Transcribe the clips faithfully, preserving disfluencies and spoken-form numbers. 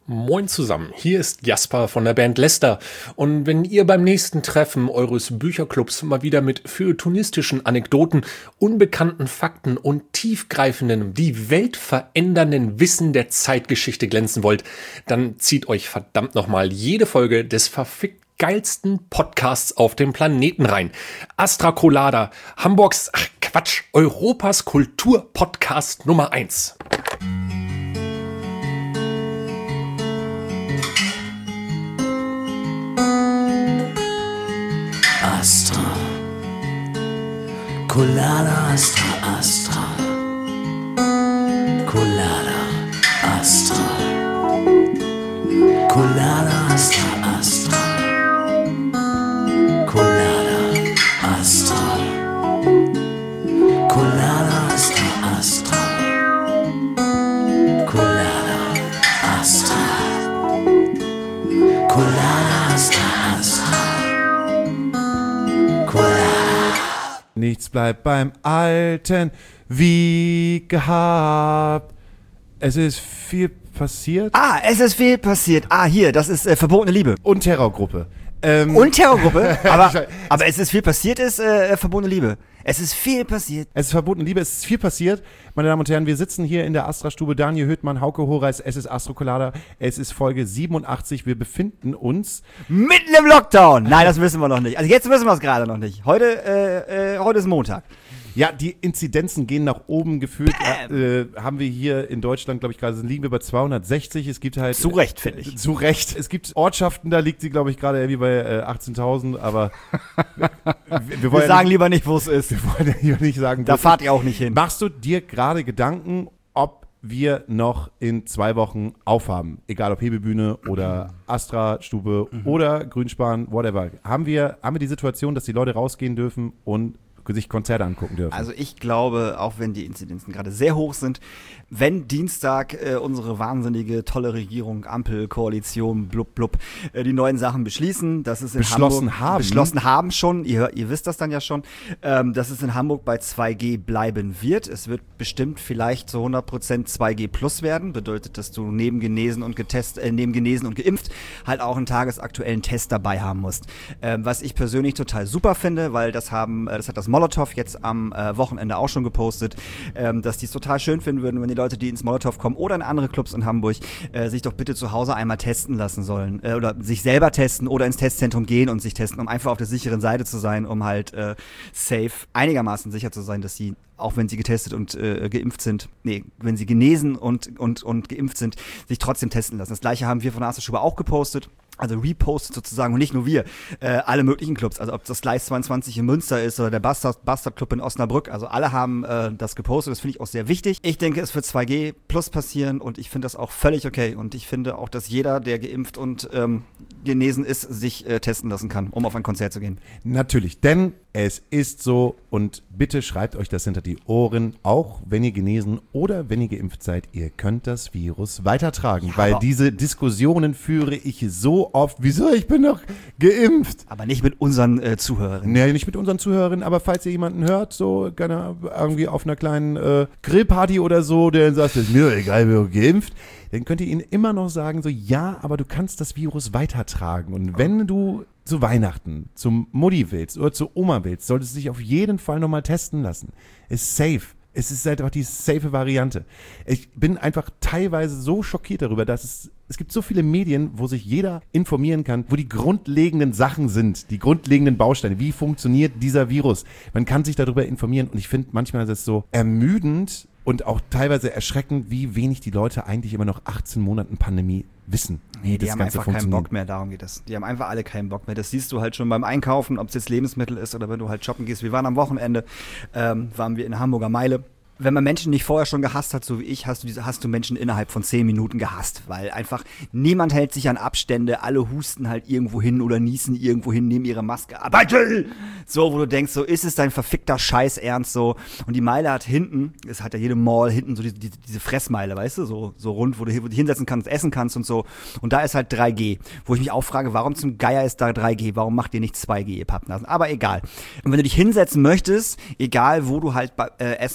Moin zusammen, hier ist Jasper von der Band Lester und wenn ihr beim nächsten Treffen eures Bücherclubs mal wieder mit feuilletonistischen Anekdoten, unbekannten Fakten und tiefgreifenden, die Welt verändernden Wissen der Zeitgeschichte glänzen wollt, dann zieht euch verdammt nochmal jede Folge des verfickt geilsten Podcasts auf dem Planeten rein. Astra Colada, Hamburgs, ach Quatsch, Europas Kulturpodcast Nummer eins. Astra Colada, Astra, Astra Colada, Astra Colada, Astra, Astra Colada, Astra Colada, Astra, Astra Colada, Astra Colada, Astra, Astra. Nichts bleibt beim Alten wie gehabt. Es ist viel passiert. Ah, es ist viel passiert. Ah, hier, das ist äh, verbotene Liebe. Und Terrorgruppe. Ähm, Und Terrorgruppe? aber, aber es ist viel passiert, ist äh, verbotene Liebe. Es ist viel passiert. Es ist verbotene Liebe, es ist viel passiert. Meine Damen und Herren, wir sitzen hier in der Astra-Stube. Daniel Hüttmann, Hauke Horeis, es ist Astro Colada. Es ist Folge siebenundachtzig. Wir befinden uns mitten im Lockdown. Nein, das wissen wir noch nicht. Also jetzt wissen wir es gerade noch nicht. Heute, äh, äh, heute ist Montag. Ja, die Inzidenzen gehen nach oben gefühlt. Äh, haben wir hier in Deutschland, glaube ich, gerade liegen wir bei zweihundertsechzig. Es gibt halt zu Recht, finde ich. Zu Recht. Es gibt Ortschaften, da liegt sie, glaube ich, gerade irgendwie bei äh, achtzehntausend. Aber wir, wir, wollen wir sagen nicht, lieber nicht, wo es ist. Wir wollen ja lieber nicht sagen, da fahrt ihr auch nicht hin. Machst du dir gerade Gedanken, ob wir noch in zwei Wochen aufhaben? Egal ob Hebebühne oder Astra-Stube mhm. oder Grünspan, whatever. Haben wir, haben wir die Situation, dass die Leute rausgehen dürfen und sich Konzerte angucken dürfen? Also ich glaube, auch wenn die Inzidenzen gerade sehr hoch sind, wenn Dienstag äh, unsere wahnsinnige, tolle Regierung, Ampel, Koalition, blub, blub, äh, die neuen Sachen beschließen, dass es in beschlossen Hamburg haben. beschlossen haben schon, ihr, ihr wisst das dann ja schon, ähm, dass es in Hamburg bei zwei G bleiben wird. Es wird bestimmt vielleicht zu hundert Prozent zwei G plus werden, bedeutet, dass du neben genesen und getest, äh, neben genesen und geimpft halt auch einen tagesaktuellen Test dabei haben musst. Ähm, was ich persönlich total super finde, weil das haben, äh, das hat das Molotow jetzt am äh, Wochenende auch schon gepostet, ähm, dass die es total schön finden würden, wenn die Leute, die ins Molotow kommen oder in andere Clubs in Hamburg, äh, sich doch bitte zu Hause einmal testen lassen sollen äh, oder sich selber testen oder ins Testzentrum gehen und sich testen, um einfach auf der sicheren Seite zu sein, um halt äh, safe, einigermaßen sicher zu sein, dass sie, auch wenn sie getestet und äh, geimpft sind, nee, wenn sie genesen und, und, und geimpft sind, sich trotzdem testen lassen. Das gleiche haben wir von der Astra-Stube auch gepostet. Also repostet sozusagen und nicht nur wir, äh, alle möglichen Clubs, also ob das Gleis zweiundzwanzig in Münster ist oder der Bastard, Bastard Club in Osnabrück, also alle haben äh, das gepostet, das finde ich auch sehr wichtig. Ich denke, es wird zwei G plus passieren und ich finde das auch völlig okay und ich finde auch, dass jeder, der geimpft und ähm, genesen ist, sich äh, testen lassen kann, um auf ein Konzert zu gehen. Natürlich, denn es ist so und bitte schreibt euch das hinter die Ohren, auch wenn ihr genesen oder wenn ihr geimpft seid, ihr könnt das Virus weitertragen, ja, weil diese Diskussionen führe ich so oft, wieso, ich bin doch geimpft. Aber nicht mit unseren äh, Zuhörerinnen. Nee, nicht mit unseren Zuhörerinnen, aber falls ihr jemanden hört, so gerne irgendwie auf einer kleinen äh, Grillparty oder so, der sagt, ist mir egal, wer geimpft, dann könnt ihr ihnen immer noch sagen, so, ja, aber du kannst das Virus weitertragen und wenn du zu Weihnachten, zum Mutti willst oder zu Oma willst, solltest du dich auf jeden Fall nochmal testen lassen. Ist safe. Es ist halt auch die safe Variante. Ich bin einfach teilweise so schockiert darüber, dass es, es gibt so viele Medien, wo sich jeder informieren kann, wo die grundlegenden Sachen sind, die grundlegenden Bausteine. Wie funktioniert dieser Virus? Man kann sich darüber informieren und ich finde manchmal ist es so ermüdend und auch teilweise erschreckend, wie wenig die Leute eigentlich immer noch achtzehn Monaten Pandemie wissen. Nee, die haben einfach keinen Bock mehr, darum geht es. Die haben einfach alle keinen Bock mehr. Das siehst du halt schon beim Einkaufen, ob es jetzt Lebensmittel ist oder wenn du halt shoppen gehst. Wir waren am Wochenende, ähm, waren wir in der Hamburger Meile. Wenn man Menschen nicht vorher schon gehasst hat, so wie ich, hast du diese, hast du Menschen innerhalb von zehn Minuten gehasst, weil einfach niemand hält sich an Abstände, alle husten halt irgendwo hin oder niesen irgendwo hin, nehmen ihre Maske ab. So, wo du denkst, so ist es dein verfickter Scheiß ernst so. Und die Meile hat hinten, es hat ja jede Mall hinten so diese, diese, diese Fressmeile, weißt du, so, so rund, wo du, wo du dich hinsetzen kannst, essen kannst und so. Und da ist halt drei G, wo ich mich auch frage, warum zum Geier ist da drei G? Warum macht ihr nicht zwei G, ihr Pappnasen? Aber egal. Und wenn du dich hinsetzen möchtest, egal wo du halt äh, Essen bestellst,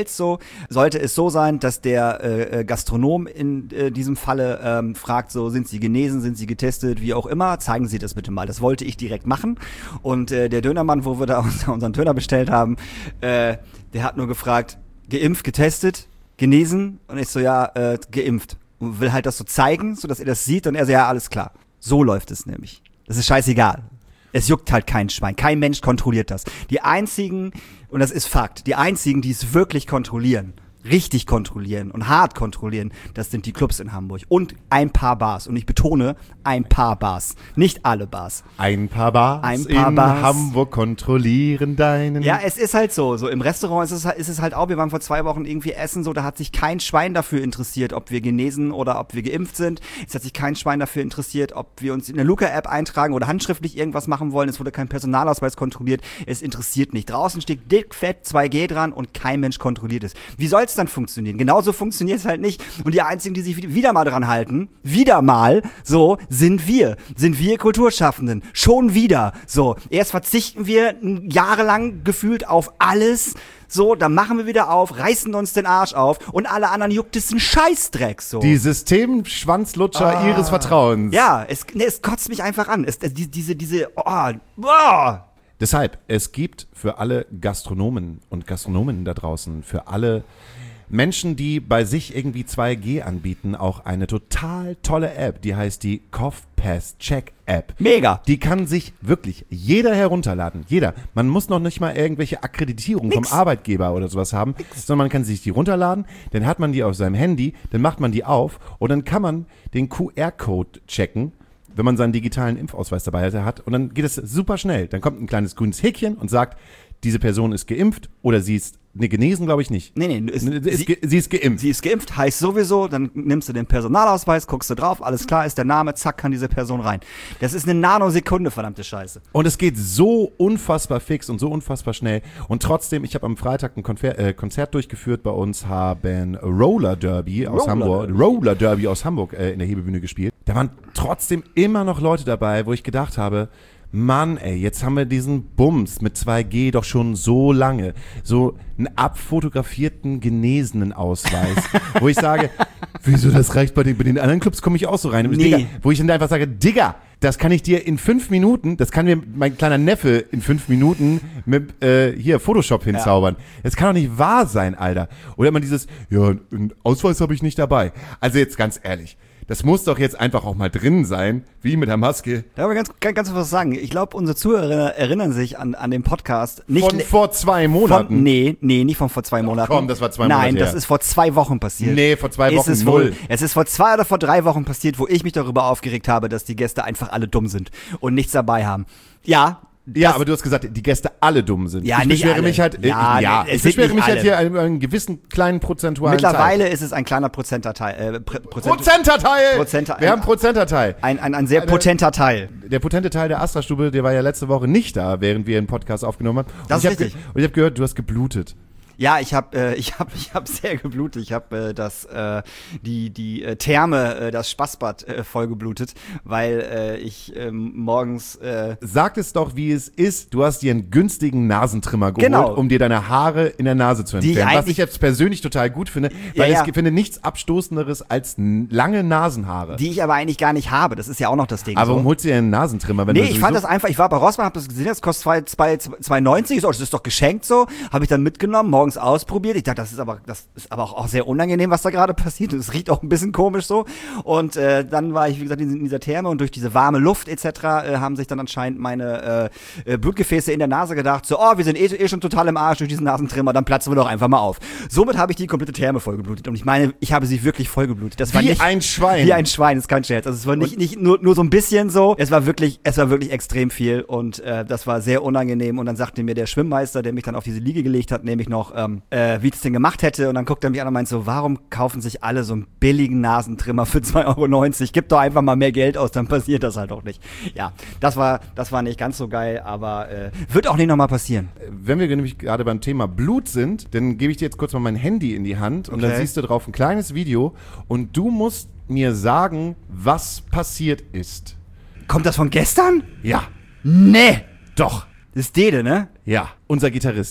Hotels so. Sollte es so sein, dass der äh, Gastronom in äh, diesem Falle ähm, fragt, so, sind Sie genesen, sind Sie getestet, wie auch immer, zeigen Sie das bitte mal. Das wollte ich direkt machen. Und äh, der Dönermann, wo wir da unseren Döner bestellt haben, äh, der hat nur gefragt, geimpft, getestet, genesen? Und ich so, ja, äh, geimpft. Und will halt das so zeigen, so dass er das sieht und er so, ja, alles klar. So läuft es nämlich. Das ist scheißegal. Es juckt halt kein Schwein. Kein Mensch kontrolliert das. Die einzigen, und das ist Fakt, die einzigen, die es wirklich kontrollieren, richtig kontrollieren und hart kontrollieren, das sind die Clubs in Hamburg. Und ein paar Bars. Und ich betone, ein paar Bars. Nicht alle Bars. Ein paar Bars ein paar in Bars. Hamburg kontrollieren deinen... Ja, es ist halt so. So im Restaurant ist es, ist es halt auch, wir waren vor zwei Wochen irgendwie essen, so, da hat sich kein Schwein dafür interessiert, ob wir genesen oder ob wir geimpft sind. Es hat sich kein Schwein dafür interessiert, ob wir uns in der Luca-App eintragen oder handschriftlich irgendwas machen wollen. Es wurde kein Personalausweis kontrolliert. Es interessiert nicht. Draußen steht dick, fett zwei G dran und kein Mensch kontrolliert es. Wie soll es dann funktionieren? Genauso funktioniert es halt nicht. Und die einzigen, die sich wieder mal dran halten, wieder mal, so, sind wir. Sind wir Kulturschaffenden. Schon wieder. So, erst verzichten wir jahrelang gefühlt auf alles. So, dann machen wir wieder auf, reißen uns den Arsch auf und alle anderen juckt es ein Scheißdreck. So. Die Systemschwanzlutscher Ah. ihres Vertrauens. Ja, es, ne, es kotzt mich einfach an. Es, die, diese, diese, oh, oh. Deshalb, es gibt für alle Gastronomen und Gastronominnen da draußen, für alle Menschen, die bei sich irgendwie zwei G anbieten, auch eine total tolle App, die heißt die Cough Pass Check App. Mega. Die kann sich wirklich jeder herunterladen. Jeder. Man muss noch nicht mal irgendwelche Akkreditierung Nix. vom Arbeitgeber oder sowas haben, Nix. sondern man kann sich die runterladen, dann hat man die auf seinem Handy, dann macht man die auf und dann kann man den Q R-Code checken, wenn man seinen digitalen Impfausweis dabei hat. Und dann geht es super schnell. Dann kommt ein kleines grünes Häkchen und sagt, diese Person ist geimpft oder sie ist, ne, genesen glaube ich nicht. Nee, nee, es, Sie, ist, sie, ge- sie ist geimpft. sie ist geimpft, heißt sowieso, dann nimmst du den Personalausweis, guckst du drauf, alles klar, ist der Name, zack, kann diese Person rein. Das ist eine Nanosekunde, verdammte Scheiße. Und es geht so unfassbar fix und so unfassbar schnell. Und trotzdem, ich habe am Freitag ein Konfer- äh, Konzert durchgeführt. Bei uns haben Roller Derby aus Roller Hamburg, Derby. Roller Derby aus Hamburg äh, in der Hebebühne gespielt. Da waren trotzdem immer noch Leute dabei, wo ich gedacht habe, Mann, ey, jetzt haben wir diesen Bums mit zwei G doch schon so lange. So einen abfotografierten, genesenen Ausweis, wo ich sage, wieso, das reicht bei den, bei den anderen Clubs, komme ich auch so rein. Nee. Digga, wo ich dann einfach sage, Digga, das kann ich dir in fünf Minuten, das kann mir mein kleiner Neffe in fünf Minuten mit äh, hier Photoshop hinzaubern. Das kann doch nicht wahr sein, Alter. Oder immer dieses, ja, einen Ausweis habe ich nicht dabei. Also jetzt ganz ehrlich, das muss doch jetzt einfach auch mal drin sein, wie mit der Maske. Da haben wir ganz, ganz, ganz was sagen. Ich glaube, unsere Zuhörer erinnern sich an, an den Podcast. Nicht Von le- vor zwei Monaten. Von, nee, nee, nicht von vor zwei Monaten. komm, das war zwei Nein, Monate das her. ist vor zwei Wochen passiert. Nee, vor zwei Ist Wochen es null. wohl. Es ist vor zwei oder vor drei Wochen passiert, wo ich mich darüber aufgeregt habe, dass die Gäste einfach alle dumm sind und nichts dabei haben. Ja. Ja, das- aber du hast gesagt, die Gäste alle dumm sind. Ja, ich nicht beschwere alle. mich halt, äh, Ja, ja, nee, es ich sind beschwere nicht mich halt alle. hier an einem gewissen kleinen prozentualen Mittlerweile Teil. ist es ein kleiner Prozenterteil. Äh, Pr- Prozent, Prozenterteil! Prozenter- Wir haben Prozenterteil. ein, ein, ein sehr Eine- potenter Teil. Der potente Teil der Astra-Stube, der war ja letzte Woche nicht da, während wir einen Podcast aufgenommen haben. Und Das ich ist hab ge- richtig. Und ich habe gehört, du hast geblutet. Ja, ich habe äh, ich hab, ich hab sehr geblutet. Ich habe äh, das äh, die die äh, Therme, äh, das Spaßbad äh, voll geblutet, weil äh, ich ähm, morgens äh, Sag es doch, wie es ist. Du hast dir einen günstigen Nasentrimmer geholt, Genau. um dir deine Haare in der Nase zu Die entfernen. Was eigentlich- ich jetzt persönlich total gut finde, Ja, weil ja. ich finde nichts Abstoßenderes als n- lange Nasenhaare. die ich aber eigentlich gar nicht habe. Das ist ja auch noch das Ding. Aber so. warum holst du dir einen Nasentrimmer? Wenn Nee, du ich sowieso- fand das einfach, ich war bei Rossmann, hab das gesehen, das kostet zwei- zwei- zwei neunzig, so, das ist doch geschenkt so, habe ich dann mitgenommen, morgens ausprobiert. Ich dachte, das ist aber, das ist aber auch, auch sehr unangenehm, was da gerade passiert. Und es riecht auch ein bisschen komisch so. Und äh, dann war ich, wie gesagt, in, in dieser Therme und durch diese warme Luft et cetera äh, haben sich dann anscheinend meine äh, äh, Blutgefäße in der Nase gedacht, so, oh, wir sind eh, eh schon total im Arsch durch diesen Nasentrimmer, dann platzen wir doch einfach mal auf. Somit habe ich die komplette Therme vollgeblutet. Und ich meine, ich habe sie wirklich vollgeblutet. Das war Wie nicht, ein Schwein. Wie ein Schwein, ist kein Scherz. Also es war nicht, nicht nur, nur so ein bisschen so, es war wirklich, es war wirklich extrem viel und äh, das war sehr unangenehm. Und dann sagte mir der Schwimmmeister, der mich dann auf diese Liege gelegt hat, nämlich noch, ähm, äh, wie ich das denn gemacht hätte. Und dann guckt er mich an und meint so, warum kaufen sich alle so einen billigen Nasentrimmer für zwei Euro neunzig? Gib doch einfach mal mehr Geld aus, dann passiert das halt auch nicht. Ja, das war, das war nicht ganz so geil, aber äh, wird auch nicht nochmal passieren. Wenn wir nämlich gerade beim Thema Blut sind, dann gebe ich dir jetzt kurz mal mein Handy in die Hand und dann Okay. siehst du drauf ein kleines Video und du musst mir sagen, was passiert ist. Kommt das von gestern? Ja, Nee. doch. Das ist Dede, ne? Ja, unser Gitarrist.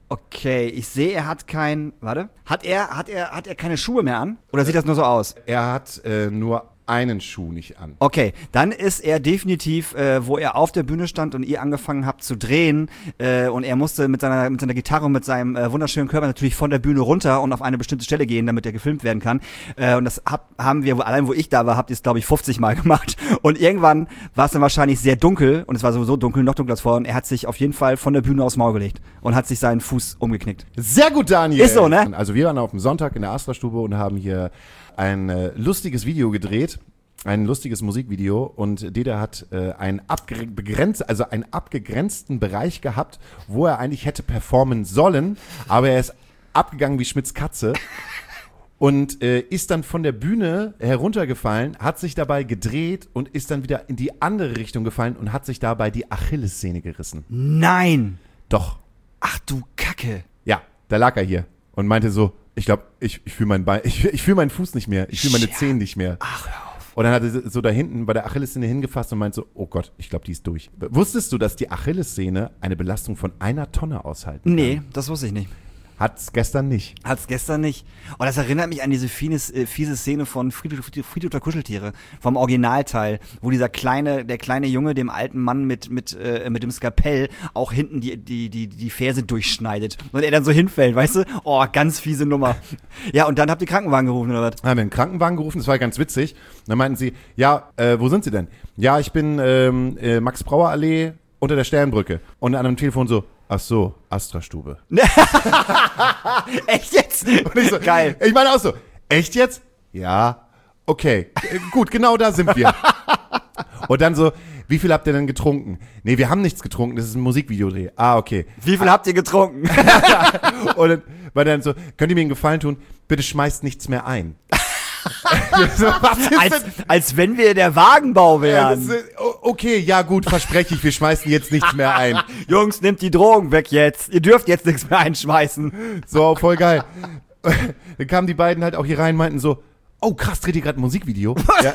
Okay, ich sehe, er hat kein, warte, hat er, hat er, hat er keine Schuhe mehr an? Oder sieht das nur so aus? Er hat äh, nur einen Schuh nicht an. Okay, dann ist er definitiv, äh, wo er auf der Bühne stand und ihr angefangen habt zu drehen äh, und er musste mit seiner mit seiner Gitarre und mit seinem äh, wunderschönen Körper natürlich von der Bühne runter und auf eine bestimmte Stelle gehen, damit er gefilmt werden kann. Äh, und das hab, haben wir, allein wo ich da war, habt ihr es, glaube ich, fünfzig Mal gemacht. Und irgendwann war es dann wahrscheinlich sehr dunkel und es war sowieso dunkel, noch dunkler als vorher und er hat sich auf jeden Fall von der Bühne aufs Maul gelegt und hat sich seinen Fuß umgeknickt. Sehr gut, Daniel. Ist so, ne? Also wir waren auf dem Sonntag in der Astra-Stube und haben hier ein äh, lustiges Video gedreht. Ein lustiges Musikvideo und Dede hat äh, einen, abgere- begrenzt, also einen abgegrenzten Bereich gehabt, wo er eigentlich hätte performen sollen, aber er ist abgegangen wie Schmitz Katze und äh, ist dann von der Bühne heruntergefallen, hat sich dabei gedreht und ist dann wieder in die andere Richtung gefallen und hat sich dabei die Achillessehne gerissen. Nein! Doch. Ach du Kacke. Ja, da lag er hier und meinte so, ich glaube, ich, ich fühle meinen Bein, ich, ich fühle meinen Fuß nicht mehr, ich fühle meine Zehen nicht mehr. Ach, hör auf. Und dann hat er so da hinten bei der Achillessehne hingefasst und meint so, oh Gott, ich glaube, die ist durch. Wusstest du, dass die Achillessehne eine Belastung von einer Tonne aushalten kann? Nee, das wusste ich nicht. Hat's gestern nicht. Hat's gestern nicht. Und das erinnert mich an diese fiese, äh, fiese Szene von Friedhof, Friedhof der Kuscheltiere, vom Originalteil, wo dieser kleine, der kleine Junge dem alten Mann mit, mit, äh, mit dem Skalpell auch hinten die, die, die, die Ferse durchschneidet. Und er dann so hinfällt, weißt du? Oh, ganz fiese Nummer. Ja, und dann habt ihr Krankenwagen gerufen, oder was? Haben wir einen Krankenwagen gerufen, das war ganz witzig. Und dann meinten sie, ja, äh, wo sind Sie denn? Ja, ich bin ähm, äh, Max-Brauer-Allee unter der Sternbrücke. Und an einem Telefon so, ach so, Astra-Stube. Echt jetzt? Und ich so, geil. Ich meine auch so, echt jetzt? Ja, okay. Äh, gut, genau da sind wir. Und dann so, wie viel habt ihr denn getrunken? Nee, wir haben nichts getrunken, das ist ein Musikvideodreh. Ah, okay. Wie viel habt ihr getrunken? Und dann war dann so, könnt ihr mir einen Gefallen tun? Bitte schmeißt nichts mehr ein. so, was ist als, denn? als wenn wir der Wagenbau Ja, das wären. ist, o- okay, ja gut, verspreche ich, wir schmeißen jetzt nichts mehr ein. Jungs, nehmt die Drogen weg jetzt. Ihr dürft jetzt nichts mehr einschmeißen. So, voll geil. Dann kamen die beiden halt auch hier rein und meinten so, oh krass, dreht ihr gerade ein Musikvideo? Ja.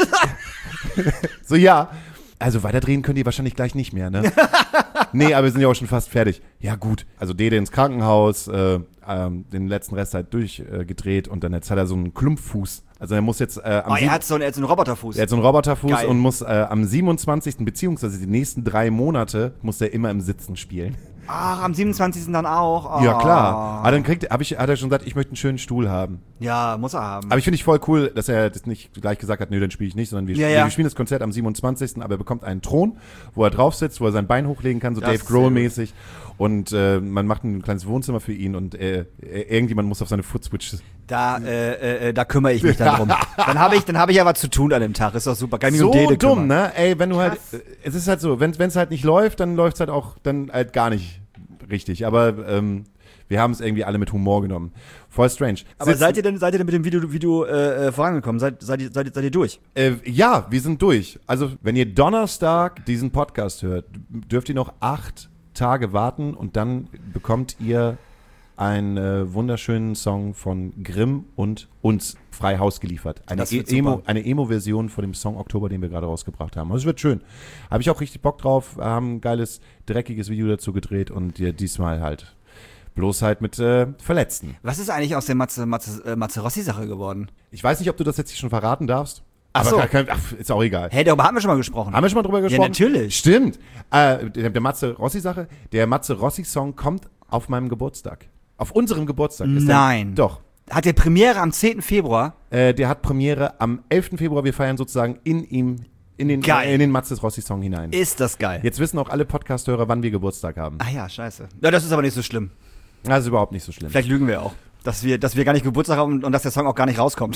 So, ja. Also weiterdrehen könnt ihr wahrscheinlich gleich nicht mehr, ne? Nee, aber wir sind ja auch schon fast fertig. Ja gut, also Dede ins Krankenhaus, äh, ähm, den letzten Rest halt durchgedreht äh, und dann jetzt hat er so einen Klumpfuß. Also er muss jetzt äh, am Oh, sieb- er hat so einen, er hat so einen Roboterfuß. er hat so einen Roboterfuß Geil. und muss äh, am siebenundzwanzigsten beziehungsweise die nächsten drei Monate muss er immer im Sitzen spielen. Ach, am siebenundzwanzigsten dann auch. Oh. Ja klar. Aber dann kriegt, hab ich, hat er schon gesagt, ich möchte einen schönen Stuhl haben. Ja, muss er haben. Aber ich finde ich voll cool, dass er das nicht gleich gesagt hat, nö, dann spiele ich nicht, sondern wir, Ja, spielen, ja. wir spielen das Konzert am siebenundzwanzigsten aber er bekommt einen Thron, wo er drauf sitzt, wo er sein Bein hochlegen kann, so Das Dave ist sehr Grohl-mäßig. Und äh, man macht ein kleines Wohnzimmer für ihn und äh, irgendjemand muss auf seine Footswitches. Da, äh, äh, da kümmere ich mich dann drum. Dann habe ich, dann habe ich ja was zu tun an dem Tag. Ist doch super. Kann ich mich So um Dede dumm, kümmern. ne? Ey, wenn du halt, Krass. äh, es ist halt so, wenn es halt nicht läuft, dann läuft es halt auch dann halt gar nicht richtig. Aber ähm, wir haben es irgendwie alle mit Humor genommen. Voll strange. Aber Sitzen- seid ihr denn, seid ihr denn mit dem Video, Video äh, äh, vorangekommen? Seid, seid, ihr, seid, ihr, seid ihr durch? Äh, ja, wir sind durch. Also, wenn ihr Donnerstag diesen Podcast hört, dürft ihr noch acht Tage warten und dann bekommt ihr einen äh, wunderschönen Song von Grimm und uns frei Haus geliefert. Eine, Das e wird super. Emo, eine Emo-Version von dem Song Oktober, den wir gerade rausgebracht haben. Also es wird schön. Habe ich auch richtig Bock drauf. Wir haben ein geiles, dreckiges Video dazu gedreht und ja, diesmal halt bloß halt mit äh, Verletzten. Was ist eigentlich aus der Matze, Matze, äh, Mazzarossi-Sache geworden? Ich weiß nicht, ob du das jetzt hier schon verraten darfst. Ach Aber so. kann, kann, ach, ist auch egal. Hey, darüber haben wir schon mal gesprochen. Haben wir schon mal drüber gesprochen? natürlich. Stimmt. Äh, der, der Matze Rossi-Sache, der Matze Rossi-Song kommt auf meinem Geburtstag. Auf unserem Geburtstag. Ist Nein. Der, doch. Hat der Premiere am zehnten Februar? Äh, der hat Premiere am elften Februar. Wir feiern sozusagen in ihm, in den, Geil. äh, in den Matze Rossi-Song hinein. Ist das geil. Jetzt wissen auch alle Podcast-Hörer, wann wir Geburtstag haben. Ah ja, scheiße. Ja, das ist aber nicht so schlimm. Das ist überhaupt nicht so schlimm. Vielleicht lügen wir auch. Dass wir, dass wir gar nicht Geburtstag haben und, und dass der Song auch gar nicht rauskommt.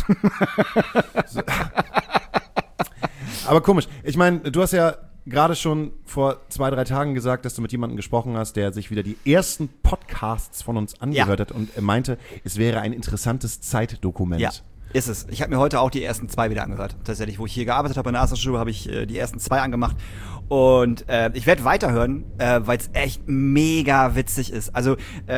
Aber komisch. Ich meine, du hast ja gerade schon vor zwei, drei Tagen gesagt, dass du mit jemandem gesprochen hast, der sich wieder die ersten Podcasts von uns angehört hat und er meinte, es wäre ein interessantes Zeitdokument. Ja, ist es. Ich habe mir heute auch die ersten zwei wieder angehört. Tatsächlich, wo ich hier gearbeitet habe in der Astra-Schule, habe ich äh, die ersten zwei angemacht. Und äh, ich werde weiterhören, äh, weil es echt mega witzig ist. Also ähm,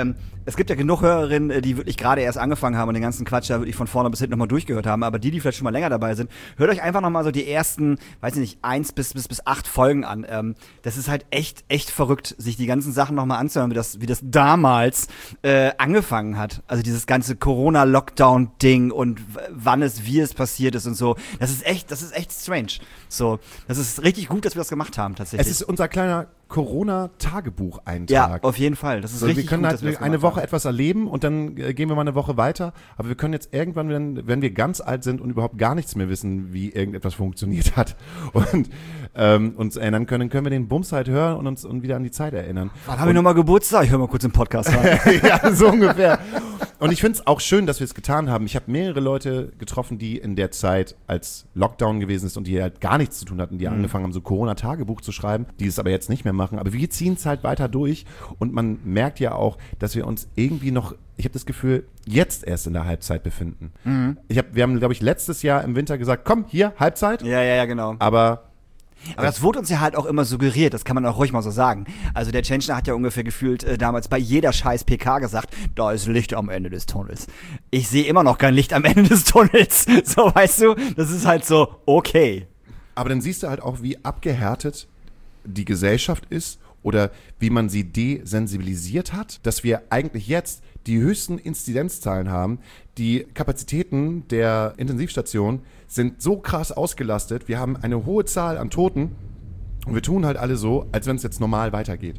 es gibt ja genug Hörerinnen, die wirklich gerade erst angefangen haben und den ganzen Quatsch da wirklich von vorne bis hinten nochmal durchgehört haben, aber die, die vielleicht schon mal länger dabei sind, hört euch einfach nochmal so die ersten, weiß ich nicht, eins bis, bis, bis acht Folgen an. Ähm, das ist halt echt, echt verrückt, sich die ganzen Sachen nochmal anzuhören, wie das, wie das damals äh, angefangen hat. Also dieses ganze Corona-Lockdown-Ding und w- wann es, wie es passiert ist und so. Das ist echt, das ist echt strange. So, das ist richtig gut, dass wir das gemacht haben, tatsächlich. Es ist unser kleiner Corona-Tagebuch-Eintrag. ja, auf jeden Fall. Das ist So, richtig wir können gut, halt dass wir das eine gemacht Woche haben. etwas erleben und dann äh, gehen wir mal eine Woche weiter. Aber wir können jetzt irgendwann, wenn, wenn wir ganz alt sind und überhaupt gar nichts mehr wissen, wie irgendetwas funktioniert hat und ähm, uns erinnern können, können wir den Bums halt hören und uns und wieder an die Zeit erinnern. Wann habe ich nochmal Geburtstag? Ich höre mal kurz den Podcast rein. Ja, so ungefähr. Und ich finde es auch schön, dass wir es getan haben. Ich habe mehrere Leute getroffen, die in der Zeit, als Lockdown gewesen ist und die halt gar nichts zu tun hatten, die Mhm. angefangen haben, so Corona-Tagebuch zu schreiben, die es aber jetzt nicht mehr machen. Aber wir ziehen es halt weiter durch und man merkt ja auch, dass wir uns irgendwie noch, ich habe das Gefühl, jetzt erst in der Halbzeit befinden. Mhm. Ich hab, wir haben, glaube ich, letztes Jahr im Winter gesagt, komm, hier, Halbzeit. Ja, ja, ja, genau. Aber Aber das wurde uns ja halt auch immer suggeriert, das kann man auch ruhig mal so sagen. Also der Tschentscher hat ja ungefähr gefühlt äh, damals bei jeder scheiß P K gesagt, da ist Licht am Ende des Tunnels. Ich sehe immer noch kein Licht am Ende des Tunnels. So, weißt du, das ist halt so, okay. Aber dann siehst du halt auch, wie abgehärtet die Gesellschaft ist oder wie man sie desensibilisiert hat, dass wir eigentlich jetzt die höchsten Inzidenzzahlen haben. Die Kapazitäten der Intensivstation sind so krass ausgelastet. Wir haben eine hohe Zahl an Toten und wir tun halt alle so, als wenn es jetzt normal weitergeht.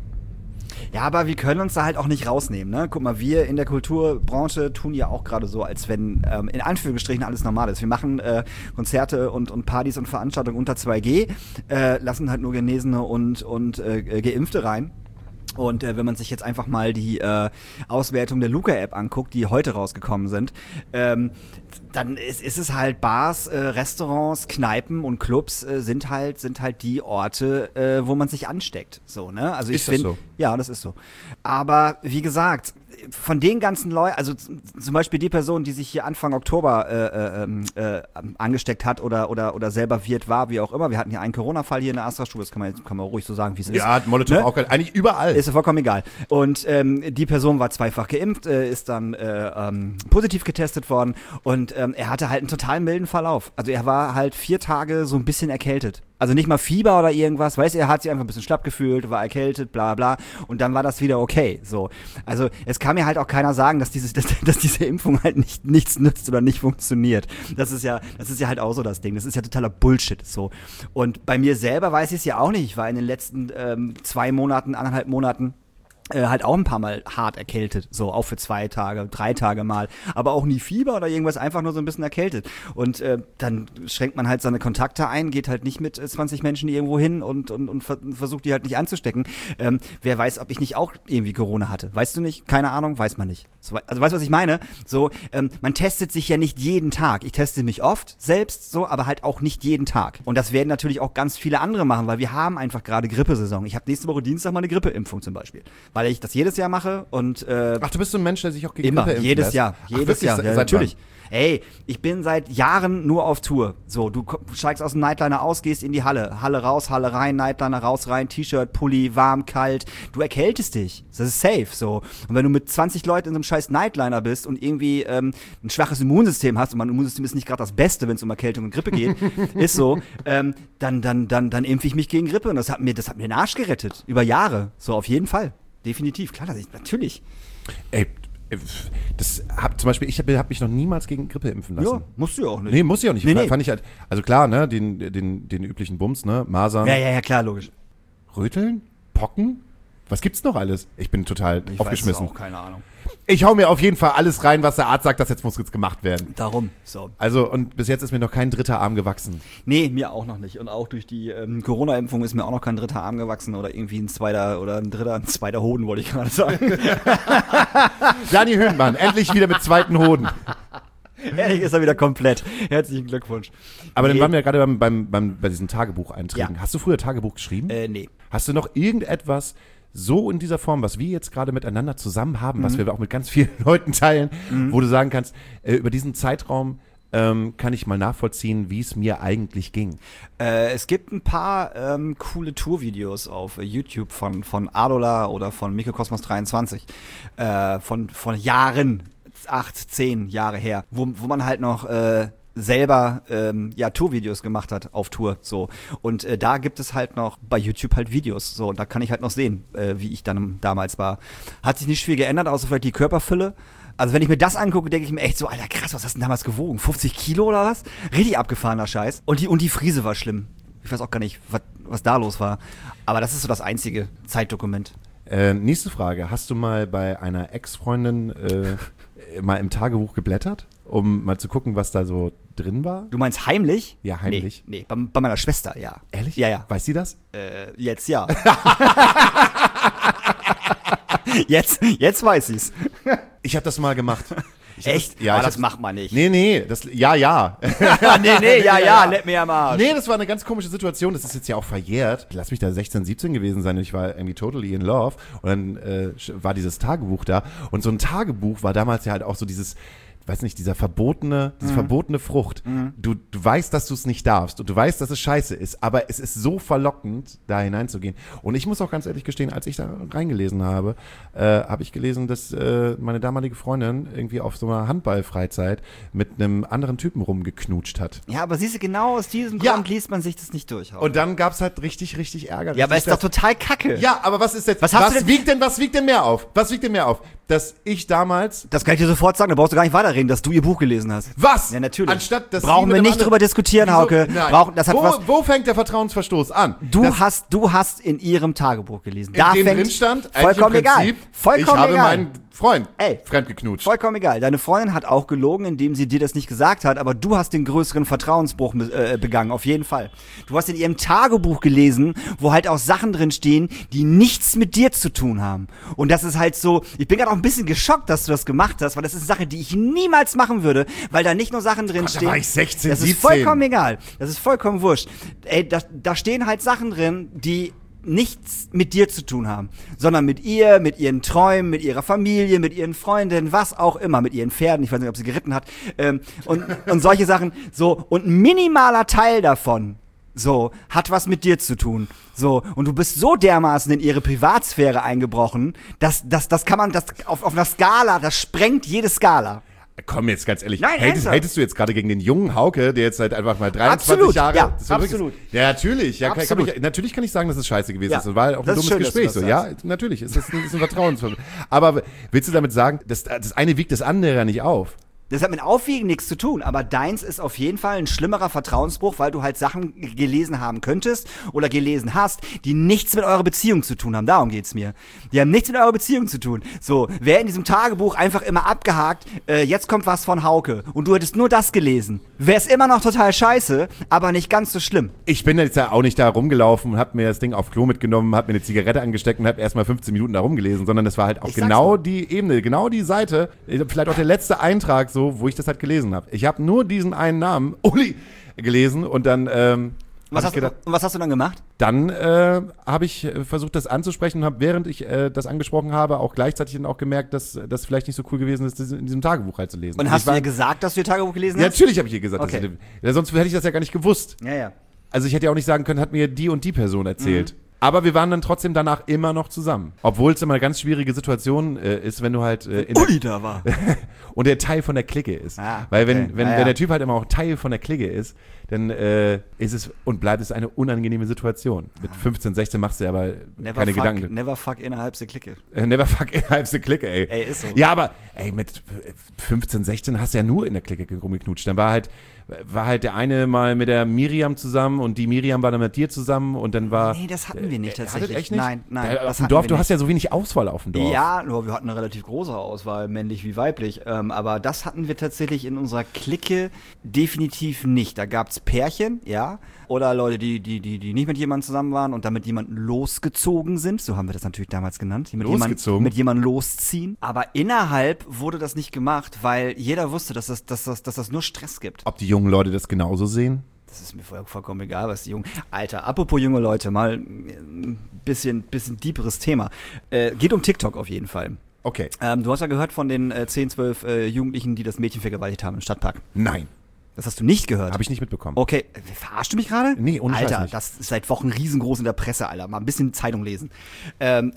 Ja, aber wir können uns da halt auch nicht rausnehmen, ne? Guck mal, wir in der Kulturbranche tun ja auch gerade so, als wenn ähm, in Anführungsstrichen alles normal ist. Wir machen äh, Konzerte und, und Partys und Veranstaltungen unter zwei G, äh, lassen halt nur Genesene und, und äh, Geimpfte rein. Und äh, wenn man sich jetzt einfach mal die äh, Auswertung der Luca-App anguckt, die heute rausgekommen sind, ähm, dann ist, ist es halt Bars, äh, Restaurants, Kneipen und Clubs äh, sind halt sind halt die Orte, äh, wo man sich ansteckt. So, ne? Also ich Ist das finde, so? ja, das ist so. Aber wie gesagt, von den ganzen Leuten, also z- zum Beispiel die Person, die sich hier Anfang Oktober äh, äh, ähm, äh, angesteckt hat oder oder oder selber Wirt war, wie auch immer. Wir hatten hier einen Corona-Fall hier in der Astra-Stube, das kann man, kann man ruhig so sagen, wie es ist. Ja, Molotow Ne? auch geil. Eigentlich überall. Ist ja vollkommen egal. Und ähm, die Person war zweifach geimpft, äh, ist dann äh, ähm, positiv getestet worden und ähm, er hatte halt einen total milden Verlauf. Also er war halt vier Tage so ein bisschen erkältet. Also nicht mal Fieber oder irgendwas, weißt du, er hat sich einfach ein bisschen schlapp gefühlt, war erkältet, bla bla und dann war das wieder okay. So. Also es kann mir halt auch keiner sagen, dass, dieses, dass, dass diese Impfung halt nicht, nichts nützt oder nicht funktioniert. Das ist ja, das ist ja halt auch so das Ding. Das ist ja totaler Bullshit. So. Und bei mir selber weiß ich es ja auch nicht. Ich war in den letzten ähm, zwei Monaten, anderthalb Monaten Äh, halt auch ein paar Mal hart erkältet, so auch für zwei Tage, drei Tage mal, aber auch nie Fieber oder irgendwas, einfach nur so ein bisschen erkältet. Und äh, dann schränkt man halt seine Kontakte ein, geht halt nicht mit äh, zwanzig Menschen irgendwo hin und, und, und ver- versucht die halt nicht anzustecken. Ähm, wer weiß, ob ich nicht auch irgendwie Corona hatte. Weißt du nicht? Keine Ahnung, weiß man nicht. So, also weißt du, was ich meine? So, ähm, man testet sich ja nicht jeden Tag. Ich teste mich oft selbst, so, aber halt auch nicht jeden Tag. Und das werden natürlich auch ganz viele andere machen, weil wir haben einfach gerade Grippesaison. Ich habe nächste Woche Dienstag mal eine Grippeimpfung zum Beispiel. Weil ich das jedes Jahr mache und äh, Ach, du bist so ein Mensch, der sich auch gegen immer, Grippe impfen jedes lässt? Jahr, Ach, jedes wirklich? Jahr, Se- ja, seit natürlich. Ey, ich bin seit Jahren nur auf Tour. So, du ko- steigst aus dem Nightliner aus, gehst in die Halle, Halle raus, Halle rein, Nightliner raus, rein, T-Shirt, Pulli, warm, kalt. Du erkältest dich. Das ist safe, so. Und wenn du mit zwanzig Leuten in so einem scheiß Nightliner bist und irgendwie ähm, ein schwaches Immunsystem hast und mein Immunsystem ist nicht gerade das Beste, wenn es um Erkältung und Grippe geht, ist so, ähm, dann, dann, dann, dann impfe ich mich gegen Grippe und das hat mir, das hat mir den Arsch gerettet. Über Jahre. So, auf jeden Fall. Definitiv. Klar, dass ich, natürlich. Ey, das hab zum Beispiel, ich habe hab mich noch niemals gegen Grippe impfen lassen. Ja, musst du ja auch nicht. Nee, muss ich auch nicht. Nee, nee. Fand ich halt, also klar, ne, den, den, den üblichen Bums, ne, Masern, Ja, ja, ja, klar, logisch. Röteln, Pocken, was gibt's noch alles? Ich bin total Ich aufgeschmissen. weiß es auch, keine Ahnung. Ich hau mir auf jeden Fall alles rein, was der Arzt sagt, das jetzt muss jetzt gemacht werden. Darum, so. Also, und bis jetzt ist mir noch kein dritter Arm gewachsen. Nee, mir auch noch nicht. Und auch durch die ähm, Corona-Impfung ist mir auch noch kein dritter Arm gewachsen oder irgendwie ein zweiter oder ein dritter, ein zweiter Hoden, wollte ich gerade sagen. Dani Höhnmann, endlich wieder mit zweiten Hoden. Ehrlich ist er wieder komplett. Herzlichen Glückwunsch. Aber nee. dann waren wir ja gerade beim, beim, beim, bei diesen Tagebucheinträgen. Ja. Hast du früher Tagebuch geschrieben? Äh, nee. Hast du noch irgendetwas so in dieser Form, was wir jetzt gerade miteinander zusammen haben, was wir auch mit ganz vielen Leuten teilen, wo du sagen kannst, äh, über diesen Zeitraum ähm, kann ich mal nachvollziehen, wie es mir eigentlich ging. Äh, es gibt ein paar ähm, coole Tourvideos auf äh, YouTube von, von Adola oder von Mikrokosmos dreiundzwanzig. Äh, von, von Jahren, acht, zehn Jahre her, wo, wo man halt noch äh, selber ähm, ja Tourvideos gemacht hat auf Tour so und äh, da gibt es halt noch bei YouTube halt Videos so und da kann ich halt noch sehen, äh, wie ich dann damals war. Hat sich nicht viel geändert, außer vielleicht die Körperfülle. Also wenn ich mir das angucke, denke ich mir echt so, Alter krass, was hast du denn damals gewogen? fünfzig Kilo oder was? Richtig abgefahrener Scheiß. Und die und die Frise war schlimm. Ich weiß auch gar nicht, was, was da los war. Aber das ist so das einzige Zeitdokument. Äh, nächste Frage. Hast du mal bei einer Ex-Freundin äh, mal im Tagebuch geblättert, um mal zu gucken, was da so drin war? Du meinst heimlich? Ja, heimlich. Nee, nee bei, bei meiner Schwester, ja. Ehrlich? Ja, ja. Weiß sie das? Äh, jetzt ja. jetzt, jetzt weiß ich's. Ich habe das mal gemacht. Ich Echt? Das, ja, Aber ich das hab's- macht man nicht. Nee, nee, das, ja, ja. nee, nee, ja, ja, leck mir am Arsch. Nee, das war eine ganz komische Situation. Das ist jetzt ja auch verjährt. Lass mich da sechzehn, siebzehn gewesen sein und ich war irgendwie totally in love. Und dann äh, war dieses Tagebuch da. Und so ein Tagebuch war damals ja halt auch so dieses, weiß nicht, dieser verbotene, diese Mhm. verbotene Frucht. Du, du weißt, dass du es nicht darfst und du weißt, dass es scheiße ist, aber es ist so verlockend, da hineinzugehen. Und ich muss auch ganz ehrlich gestehen, als ich da reingelesen habe, äh, habe ich gelesen, dass äh, meine damalige Freundin irgendwie auf so einer Handballfreizeit mit einem anderen Typen rumgeknutscht hat. Ja, aber siehst du, genau aus diesem Ja. Grund liest man sich das nicht durch. Und dann gab's halt richtig, richtig Ärger. ja, aber richtig ist doch Stress. total kacke. Ja, aber was ist jetzt, Was was, hast du denn- wiegt denn, was wiegt denn mehr auf? Was wiegt denn mehr auf? Dass ich damals, Das kann ich dir sofort sagen, da brauchst du gar nicht weiterreden, dass du ihr Buch gelesen hast. was? Ja, natürlich. Anstatt, dass Brauchen sie mit wir einem nicht anderen- drüber diskutieren, Wieso? Hauke. Nein. Brauchen- das hat wo, was- wo fängt der Vertrauensverstoß an? Du das, hast, du hast in ihrem Tagebuch gelesen. in Da dem fängt drin stand, vollkommen eigentlich im egal. Prinzip, Vollkommen ich habe egal. meinen Freund Ey. fremdgeknutscht. Vollkommen egal. Deine Freundin hat auch gelogen, indem sie dir das nicht gesagt hat, aber du hast den größeren Vertrauensbruch äh, begangen, auf jeden Fall. Du hast in ihrem Tagebuch gelesen, wo halt auch Sachen drin stehen, die nichts mit dir zu tun haben. Und das ist halt so, ich bin gerade auch ein bisschen geschockt, dass du das gemacht hast, weil das ist eine Sache, die ich niemals machen würde, weil da nicht nur Sachen drin Gott, da stehen. war ich sechzehn, das ist siebzehn. vollkommen egal. Das ist vollkommen wurscht. Ey, da, da stehen halt Sachen drin, die nichts mit dir zu tun haben, sondern mit ihr, mit ihren Träumen, mit ihrer Familie, mit ihren Freundinnen, was auch immer, mit ihren Pferden, ich weiß nicht, ob sie geritten hat, ähm, und, und solche Sachen, so, und ein minimaler Teil davon, so, hat was mit dir zu tun, so, und du bist so dermaßen in ihre Privatsphäre eingebrochen, dass, dass, das kann man, das, auf, auf einer Skala, das sprengt jede Skala. Komm jetzt ganz ehrlich, Nein, hatest, ernsthaft. hatest du jetzt gerade gegen den jungen Hauke, der jetzt seit einfach mal dreiundzwanzig Absolut, Jahre... ja, das war wirklich- absolut. Ja, natürlich. Ja, kann, kann Absolut. ich, natürlich kann ich sagen, dass es scheiße gewesen Ja, ist. Das war auch ein das ist dummes schön, dass Gespräch. du das So. Ja, natürlich. Es ist ein, ist ein Vertrauensverhältnis. Aber willst du damit sagen, das, das eine wiegt das andere ja nicht auf? Das hat mit Aufwiegen nichts zu tun, aber deins ist auf jeden Fall ein schlimmerer Vertrauensbruch, weil du halt Sachen gelesen haben könntest oder gelesen hast, die nichts mit eurer Beziehung zu tun haben. Darum geht's mir. Die haben nichts mit eurer Beziehung zu tun. So, wäre in diesem Tagebuch einfach immer abgehakt, äh, jetzt kommt was von Hauke und du hättest nur das gelesen, wäre es immer noch total scheiße, aber nicht ganz so schlimm. Ich bin jetzt ja auch nicht da rumgelaufen und hab mir das Ding auf Klo mitgenommen, hab mir eine Zigarette angesteckt und hab erstmal fünfzehn Minuten da rumgelesen, sondern das war halt auch Ich sag's genau doch. die Ebene, genau die Seite, vielleicht auch der letzte Eintrag so, wo ich das halt gelesen habe. Ich habe nur diesen einen Namen, Uli, gelesen und dann ähm, Was hab hast, ich gedacht, und was hast du dann gemacht? dann äh, habe ich äh, versucht, das anzusprechen und habe, während ich äh, das angesprochen habe, auch gleichzeitig dann auch gemerkt, dass das vielleicht nicht so cool gewesen ist, das in diesem Tagebuch halt zu lesen. Und ich hast du war- ihr gesagt, dass du ihr Tagebuch gelesen Ja, hast? natürlich habe ich ihr gesagt, Okay. dass ich, ja, sonst hätte ich das ja gar nicht gewusst. Ja, ja. Also ich hätte ja auch nicht sagen können, hat mir die und die Person erzählt. Mhm. Aber wir waren dann trotzdem danach immer noch zusammen. Obwohl es immer eine ganz schwierige Situation äh, ist, wenn du halt äh, in Uli da war. und der Teil von der Clique ist. Ah, Weil wenn, okay. wenn, Ja, ja. wenn der Typ halt immer auch Teil von der Clique ist, dann äh, ist es und bleibt es eine unangenehme Situation. Mit fünfzehn, sechzehn machst du dir aber Never keine fuck, Gedanken. Never fuck innerhalb der Clique. Äh, Never fuck innerhalb der Clique, ey. Ey, ist so. Ja, aber ey, mit fünfzehn, sechzehn hast du ja nur in der Clique rumgeknutscht. Dann war halt, war halt der eine mal mit der Miriam zusammen und die Miriam war dann mit dir zusammen und dann war... Nee, das hatten wir nicht Äh, hattet tatsächlich. echt nicht? Nein, nein. Da, das auf dem hatten Dorf, wir du nicht. hast ja so wenig Auswahl auf dem Dorf. Ja, nur wir hatten eine relativ große Auswahl, männlich wie weiblich. Ähm, aber das hatten wir tatsächlich in unserer Clique definitiv nicht. Da gab's Pärchen, ja, oder Leute, die, die, die, die nicht mit jemandem zusammen waren und dann mit jemandem losgezogen sind. So haben wir das natürlich damals genannt. Die mit Losgezogen? Jemand, mit jemandem losziehen. Aber innerhalb wurde das nicht gemacht, weil jeder wusste, dass das, dass das, dass das nur Stress gibt. Ob die jungen Leute das genauso sehen? Das ist mir voll, vollkommen egal, was die Jungen... Alter, apropos junge Leute, mal ein bisschen, bisschen deeperes Thema. Äh, geht um TikTok auf jeden Fall. Okay. Ähm, du hast ja gehört von den äh, zehn, zwölf äh, Jugendlichen, die das Mädchen vergewaltigt haben im Stadtpark. Nein. Das hast du nicht gehört? Habe ich nicht mitbekommen. Okay, verarschst du mich gerade? Nee, ohne Scheiß Alter, nicht. das ist seit Wochen riesengroß in der Presse, Alter. Mal ein bisschen Zeitung lesen. Ähm,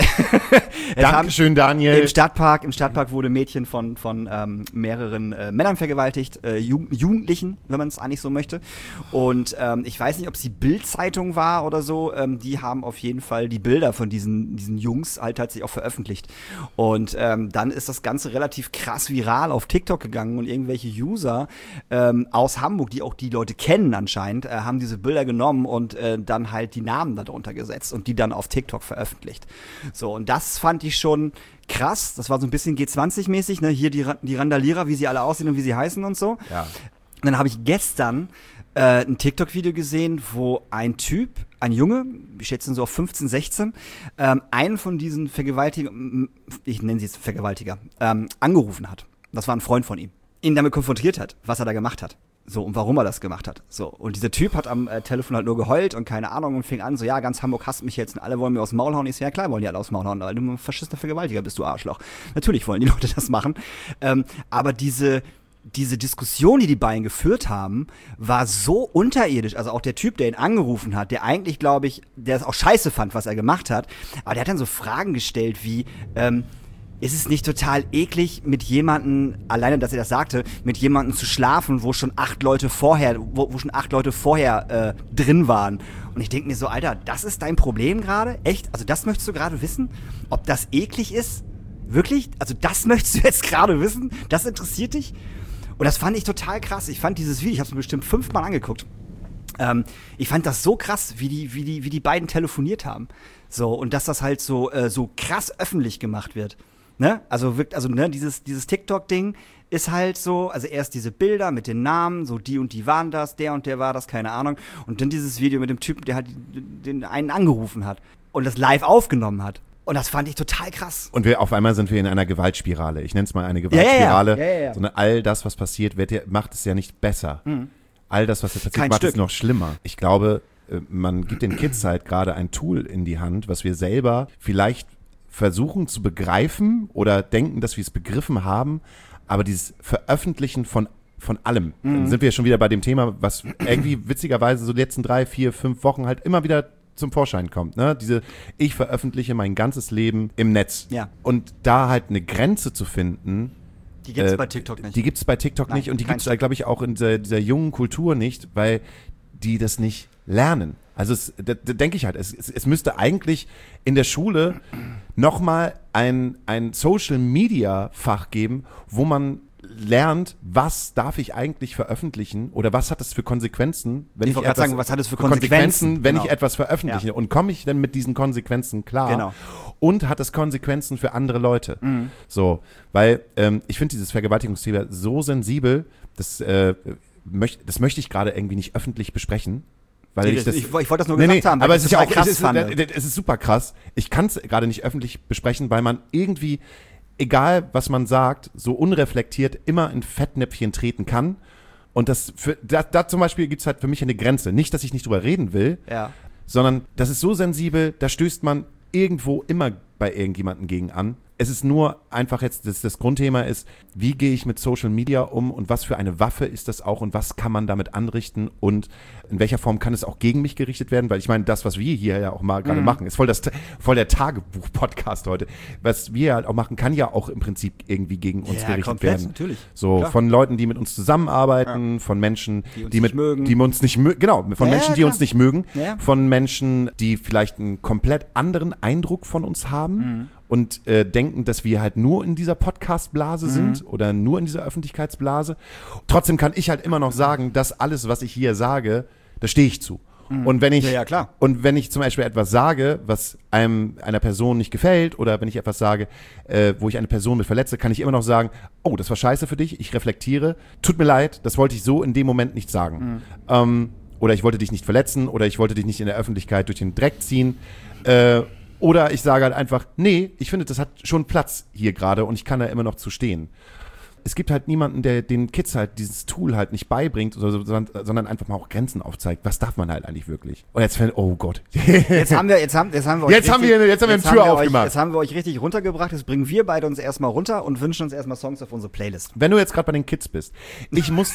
es Dankeschön, haben, Daniel. Im Stadtpark, im Stadtpark wurde ein Mädchen von, von ähm, mehreren äh, Männern vergewaltigt, äh, Jugend, Jugendlichen, wenn man es eigentlich so möchte. Und ähm, ich weiß nicht, ob es die Bild-Zeitung war oder so. Ähm, die haben auf jeden Fall die Bilder von diesen, diesen Jungs halt tatsächlich auch veröffentlicht. Und ähm, dann ist das Ganze relativ krass viral auf TikTok gegangen und irgendwelche User ähm, aus Hamburg, die auch die Leute kennen anscheinend, äh, haben diese Bilder genommen und äh, dann halt die Namen darunter gesetzt und die dann auf TikTok veröffentlicht. So, und das fand ich schon krass. Das war so ein bisschen G zwanzig-mäßig, ne? Hier die, die Randalierer, wie sie alle aussehen und wie sie heißen und so. Ja. Und dann habe ich gestern äh, ein TikTok-Video gesehen, wo ein Typ, ein Junge, ich schätze ihn so auf fünfzehn, sechzehn, ähm, einen von diesen Vergewaltiger, ich nenne sie jetzt Vergewaltiger, ähm, angerufen hat. Das war ein Freund von ihm. Ihn damit konfrontiert hat, was er da gemacht hat. So, und warum er das gemacht hat. So, und dieser Typ hat am äh, Telefon halt nur geheult und keine Ahnung und fing an, so, ja, ganz Hamburg hasst mich jetzt und alle wollen mir aus dem Maul hauen. Ich so, ja klar, wollen die alle aus dem Maul hauen, weil du ein verschissener Vergewaltiger bist, du Arschloch. Natürlich wollen die Leute das machen. Ähm, aber diese, diese Diskussion, die die beiden geführt haben, war so unterirdisch. Also auch der Typ, der ihn angerufen hat, der eigentlich, glaube ich, der es auch scheiße fand, was er gemacht hat, aber der hat dann so Fragen gestellt wie, ähm, ist es nicht total eklig, mit jemandem, alleine, dass er das sagte, mit jemandem zu schlafen, wo schon acht Leute vorher, wo, wo schon acht Leute vorher äh, drin waren? Und ich denke mir so, Alter, das ist dein Problem gerade? Echt? Also das möchtest du gerade wissen? Ob das eklig ist? Wirklich? Also das möchtest du jetzt gerade wissen? Das interessiert dich? Und das fand ich total krass. Ich fand dieses Video, ich habe es mir bestimmt fünfmal angeguckt. Ähm, ich fand das so krass, wie die, wie die, wie die beiden telefoniert haben. So, und dass das halt so, äh, so krass öffentlich gemacht wird. Ne? Also wirkt, also ne, dieses, dieses TikTok-Ding ist halt so, also erst diese Bilder mit den Namen, so die und die waren das, der und der war das, keine Ahnung. Und dann dieses Video mit dem Typen, der halt den einen angerufen hat und das live aufgenommen hat. Und das fand ich total krass. Und wir auf einmal sind wir in einer Gewaltspirale. Ich nenne es mal eine Gewaltspirale. Ja, ja, ja. Ja, ja, ja. Sondern all das, was passiert, wird ja, macht es ja nicht besser. Mhm. All das, was jetzt passiert, Kein macht Stück. es noch schlimmer. Ich glaube, man gibt den Kids halt gerade ein Tool in die Hand, was wir selber vielleicht versuchen zu begreifen oder denken, dass wir es begriffen haben, aber dieses Veröffentlichen von, von allem, mhm. dann sind wir schon wieder bei dem Thema, was irgendwie witzigerweise so die letzten drei, vier, fünf Wochen halt immer wieder zum Vorschein kommt. Ne? Diese, ich veröffentliche mein ganzes Leben im Netz. Ja. Und da halt eine Grenze zu finden, die gibt es äh, bei TikTok nicht. Die gibt es bei TikTok Nein, nicht und die kein gibt es, glaube ich, auch in dieser, dieser jungen Kultur nicht, weil die das nicht lernen. Also es, da, da denke ich halt, es, es, es müsste eigentlich in der Schule nochmal ein, ein Social-Media-Fach geben, wo man lernt, was darf ich eigentlich veröffentlichen oder was hat es für Konsequenzen, wenn Ich ich, wollte gerade etwas, sagen, was hat es für Konsequenzen, Konsequenzen, wenn genau. ich etwas veröffentliche Ja. und komme ich denn mit diesen Konsequenzen klar? Genau. Und hat es Konsequenzen für andere Leute? Mhm. So, weil ähm, ich finde dieses Vergewaltigungsthema so sensibel, das, äh, möcht, das möchte ich gerade irgendwie nicht öffentlich besprechen. Weil ich, das, ich, ich wollte das nur nee, gesagt nee, haben, weil aber ich es ist das ja total auch krass es ist, fand. es ist super krass. Ich kann es gerade nicht öffentlich besprechen, weil man irgendwie, egal was man sagt, so unreflektiert immer in Fettnäpfchen treten kann. Und das, für, da, da zum Beispiel gibt es halt für mich eine Grenze. Nicht, dass ich nicht drüber reden will, Ja. sondern das ist so sensibel, da stößt man irgendwo immer bei irgendjemandem gegen an. Es ist nur einfach jetzt, das, das Grundthema ist, wie gehe ich mit Social Media um und was für eine Waffe ist das auch und was kann man damit anrichten und in welcher Form kann es auch gegen mich gerichtet werden, weil ich meine, das, was wir hier ja auch mal gerade Mhm. machen, ist voll, das, voll der Tagebuch-Podcast heute. Was wir halt auch machen, kann ja auch im Prinzip irgendwie gegen uns Ja, gerichtet komplett, werden. natürlich. So, Klar. von Leuten, die mit uns zusammenarbeiten, von Menschen, Die uns die, mit, nicht mögen. die uns nicht mögen, genau, von Ja, Menschen, ja, die klar. uns nicht mögen, Ja. von Menschen, die vielleicht einen komplett anderen Eindruck von uns haben Mhm. und äh, denken, dass wir halt nur in dieser Podcast-Blase Mhm. sind oder nur in dieser Öffentlichkeitsblase. Trotzdem kann ich halt immer noch sagen, dass alles, was ich hier sage, da stehe ich zu. Und wenn ich, Ja, ja, klar. und wenn ich zum Beispiel etwas sage, was einem einer Person nicht gefällt, oder wenn ich etwas sage, äh, wo ich eine Person mit verletze, kann ich immer noch sagen, oh, das war scheiße für dich, ich reflektiere, tut mir leid, das wollte ich so in dem Moment nicht sagen. Mhm. Ähm, oder ich wollte dich nicht verletzen, oder ich wollte dich nicht in der Öffentlichkeit durch den Dreck ziehen. Äh, oder ich sage halt einfach, nee, ich finde, das hat schon Platz hier gerade und ich kann da immer noch zu stehen. Es gibt halt niemanden, der den Kids halt dieses Tool halt nicht beibringt, sondern, sondern einfach mal auch Grenzen aufzeigt. Was darf man halt eigentlich wirklich? Und jetzt fällt, oh Gott. Jetzt haben wir, jetzt haben, jetzt haben wir euch Jetzt haben wir- jetzt haben wir eine Tür wir aufgemacht. Euch, jetzt haben wir euch richtig runtergebracht. Jetzt bringen wir beide uns erstmal runter und wünschen uns erstmal Songs auf unsere Playlist. Wenn du jetzt gerade bei den Kids bist, ich muss,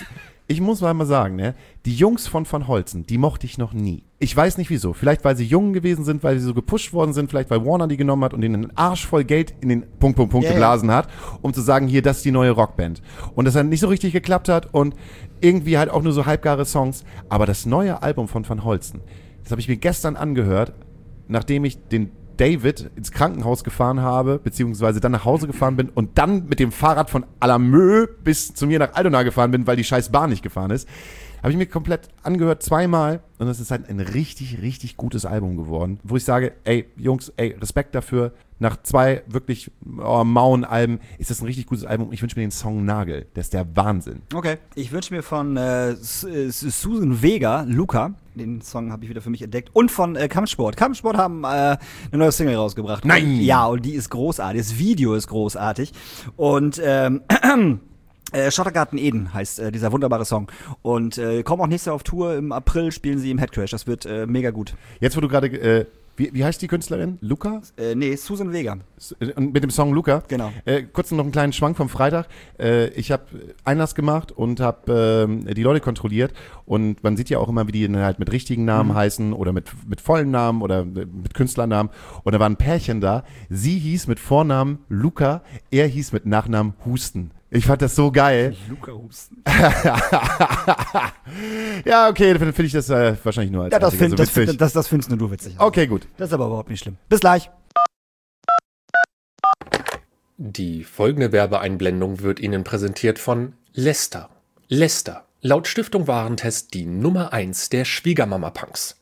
Ich muss mal mal sagen, ne, die Jungs von Van Holzen, die mochte ich noch nie. Ich weiß nicht wieso. Vielleicht, weil sie jung gewesen sind, weil sie so gepusht worden sind, vielleicht, weil Warner die genommen hat und ihnen einen Arsch voll Geld in den Punkt, Punkt, Punkt Yeah, geblasen hat, um zu sagen, hier, das ist die neue Rockband. Und das dann nicht so richtig geklappt hat und irgendwie halt auch nur so halbgare Songs. Aber das neue Album von Van Holzen, das habe ich mir gestern angehört, nachdem ich den David ins Krankenhaus gefahren habe, beziehungsweise dann nach Hause gefahren bin und dann mit dem Fahrrad von Alamö bis zu mir nach Altona gefahren bin, weil die scheiß Bahn nicht gefahren ist, habe ich mir komplett angehört, zweimal. Und das ist halt ein richtig, richtig gutes Album geworden, wo ich sage, ey, Jungs, ey, Respekt dafür. Nach zwei wirklich oh, mauen Alben ist das ein richtig gutes Album. Ich wünsche mir den Song Nagel. Der ist der Wahnsinn. Okay. Ich wünsche mir von äh, Susan Vega, Luca, den Song habe ich wieder für mich entdeckt, und von äh, Kampfsport. Kampfsport haben äh, eine neue Single rausgebracht. Nein! Ja, und die ist großartig. Das Video ist großartig. Und ähm, Äh, Schottergarten Eden heißt äh, dieser wunderbare Song. Und äh, kommen auch nächstes Jahr auf Tour. Im April spielen sie im Headcrash. Das wird äh, mega gut. Jetzt, wo du gerade, äh, wie, wie heißt die Künstlerin? Luca? Äh, nee, Susan Vega. Und mit dem Song Luca? Genau. Äh, kurz noch einen kleinen Schwank vom Freitag. Äh, ich habe Einlass gemacht und habe äh, die Leute kontrolliert. Und man sieht ja auch immer, wie die halt mit richtigen Namen mhm. heißen oder mit, mit vollen Namen oder mit Künstlernamen. Und da war ein Pärchen da. Sie hieß mit Vornamen Luca, er hieß mit Nachnamen Husten. Ich fand das so geil. Luca Husten. Ja, okay, dann finde ich das äh, wahrscheinlich nur als Ja, das, find, so das, das, das, das findest nur du witzig. Okay, gut. Das ist aber überhaupt nicht schlimm. Bis gleich. Die folgende Werbeeinblendung wird Ihnen präsentiert von Lester. Lester, laut Stiftung Warentest die Nummer eins der Schwiegermama-Punks.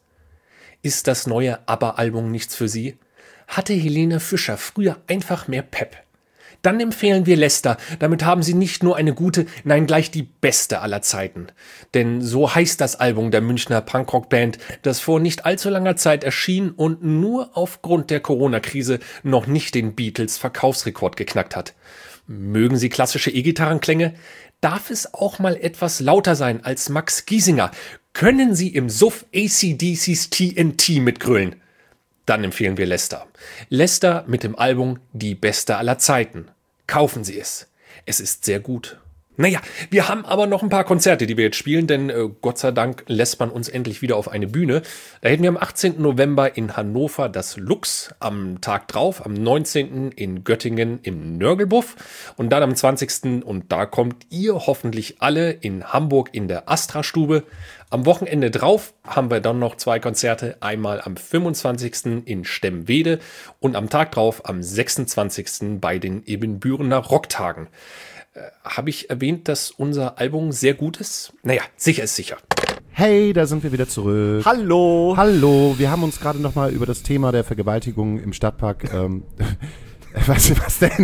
Ist das neue ABBA-Album nichts für Sie? Hatte Helene Fischer früher einfach mehr Pep? Dann empfehlen wir Lester. Damit haben Sie nicht nur eine gute, nein gleich die beste aller Zeiten. Denn so heißt das Album der Münchner Punkrock-Band, das vor nicht allzu langer Zeit erschien und nur aufgrund der Corona-Krise noch nicht den Beatles-Verkaufsrekord geknackt hat. Mögen Sie klassische E-Gitarrenklänge? Darf es auch mal etwas lauter sein als Max Giesinger? Können Sie im Suff A C D C's T N T mitgrölen? Dann empfehlen wir Lester. Lester mit dem Album Die Beste aller Zeiten. Kaufen Sie es. Es ist sehr gut. Naja, wir haben aber noch ein paar Konzerte, die wir jetzt spielen, denn äh, Gott sei Dank lässt man uns endlich wieder auf eine Bühne. Da hätten wir am achtzehnten November in Hannover das Lux, am Tag drauf, am neunzehnten in Göttingen im Nörgelbuff und dann am zwanzigsten und da kommt ihr hoffentlich alle in Hamburg in der Astra-Stube. Am Wochenende drauf haben wir dann noch zwei Konzerte, einmal am fünfundzwanzigsten in Stemwede und am Tag drauf am sechsundzwanzigsten bei den Ebenbürener Rocktagen. Äh, Habe ich erwähnt, dass unser Album sehr gut ist? Naja, sicher ist sicher. Hey, da sind wir wieder zurück. Hallo. Hallo, wir haben uns gerade nochmal über das Thema der Vergewaltigung im Stadtpark ähm, was, was denn?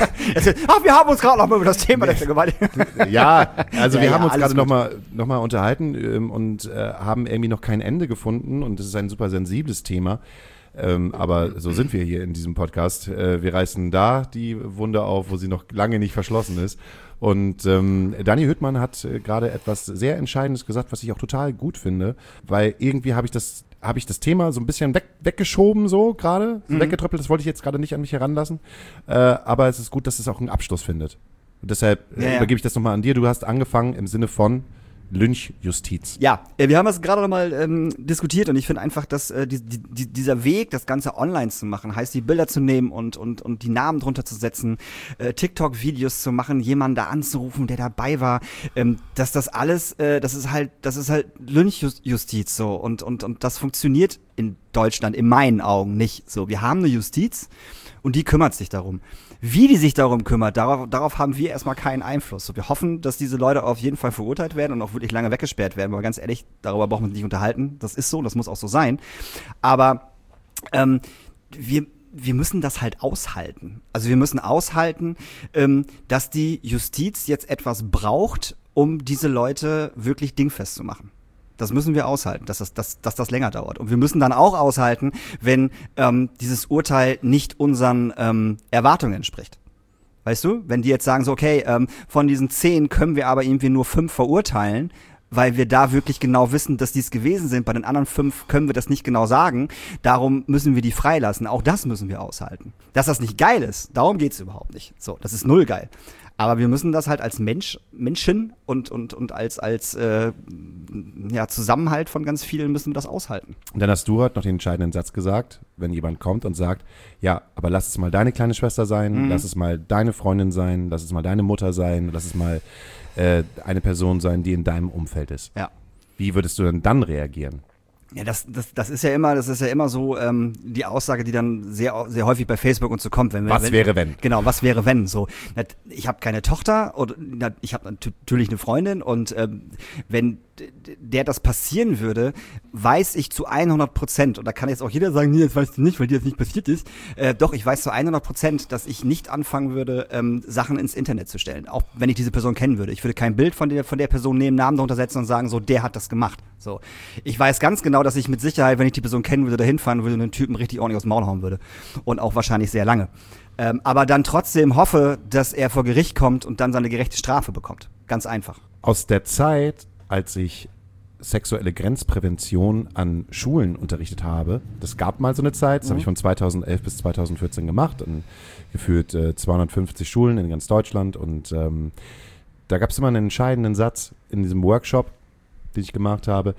Ach, wir haben uns gerade noch mal über das Thema der Vergewaltigung. Ja, also ja, wir ja, haben uns alles gerade gut. noch mal, noch mal unterhalten ähm, und äh, haben irgendwie noch kein Ende gefunden und es ist ein super sensibles Thema. Ähm, aber so sind wir hier in diesem Podcast. Äh, wir reißen da die Wunde auf, wo sie noch lange nicht verschlossen ist. Und ähm, Dani Hüttmann hat äh, gerade etwas sehr Entscheidendes gesagt, was ich auch total gut finde, weil irgendwie habe ich das habe ich das Thema so ein bisschen weg, weggeschoben, so gerade, so Mhm. weggetröppelt. Das wollte ich jetzt gerade nicht an mich heranlassen. Äh, aber es ist gut, dass es auch einen Abschluss findet. Und deshalb äh, Ja, ja. übergebe ich das nochmal an dir. Du hast angefangen im Sinne von Lynchjustiz. Ja, äh, wir haben das gerade noch mal ähm, diskutiert und ich finde einfach, dass äh, die, die, dieser Weg, das Ganze online zu machen, heißt die Bilder zu nehmen und, und, und die Namen drunter zu setzen, äh, TikTok-Videos zu machen, jemanden da anzurufen, der dabei war, ähm, dass das alles, äh, das ist halt, das ist halt Lynchjustiz so und, und, und das funktioniert in Deutschland in meinen Augen nicht so. Wir haben eine Justiz und die kümmert sich darum. Wie die sich darum kümmert, darauf, darauf haben wir erstmal keinen Einfluss. So, wir hoffen, dass diese Leute auf jeden Fall verurteilt werden und auch wirklich lange weggesperrt werden. Aber ganz ehrlich, darüber brauchen wir uns nicht unterhalten. Das ist so, das muss auch so sein. Aber ähm, wir, wir müssen das halt aushalten. Also wir müssen aushalten, ähm, dass die Justiz jetzt etwas braucht, um diese Leute wirklich dingfest zu machen. Das müssen wir aushalten, dass das, dass, dass das länger dauert. Und wir müssen dann auch aushalten, wenn ähm, dieses Urteil nicht unseren ähm, Erwartungen entspricht. Weißt du? Wenn die jetzt sagen so, okay, ähm, von diesen zehn können wir aber irgendwie nur fünf verurteilen, weil wir da wirklich genau wissen, dass die es gewesen sind. Bei den anderen fünf können wir das nicht genau sagen. Darum müssen wir die freilassen. Auch das müssen wir aushalten. Dass das nicht geil ist, darum geht's überhaupt nicht. So, das ist null geil. Aber wir müssen das halt als Mensch, Menschen und, und, und als, als äh, ja, Zusammenhalt von ganz vielen müssen wir das aushalten. Und dann hast du heute noch den entscheidenden Satz gesagt, wenn jemand kommt und sagt, ja, aber lass es mal deine kleine Schwester sein, mhm. lass es mal deine Freundin sein, lass es mal deine Mutter sein, lass es mal äh, eine Person sein, die in deinem Umfeld ist. Ja. Wie würdest du denn dann reagieren? Ja, das, das, das ist ja immer, das ist ja immer so ähm, die Aussage, die dann sehr, sehr häufig bei Facebook und so kommt. Wenn, was wenn, wäre wenn? Genau, was wäre wenn? So, ich habe keine Tochter oder ich habe natürlich eine Freundin und ähm, wenn der das passieren würde, weiß ich zu hundert Prozent, und da kann jetzt auch jeder sagen, nee, das weißt du nicht, weil dir das nicht passiert ist, äh, doch, ich weiß zu hundert Prozent, dass ich nicht anfangen würde, ähm, Sachen ins Internet zu stellen, auch wenn ich diese Person kennen würde. Ich würde kein Bild von der, von der Person nehmen, Namen darunter setzen und sagen, so, der hat das gemacht. So, ich weiß ganz genau, dass ich mit Sicherheit, wenn ich die Person kennen würde, da hinfahren würde und den Typen richtig ordentlich aus dem Maul hauen würde. Und auch wahrscheinlich sehr lange. Ähm, aber dann trotzdem hoffe, dass er vor Gericht kommt und dann seine gerechte Strafe bekommt. Ganz einfach. Aus der Zeit, als ich sexuelle Grenzprävention an Schulen unterrichtet habe, das gab mal so eine Zeit, das mhm. habe ich von zweitausendelf bis zweitausendvierzehn gemacht, an geführt äh, zweihundertfünfzig Schulen in ganz Deutschland, und ähm, da gab es immer einen entscheidenden Satz in diesem Workshop, den ich gemacht habe: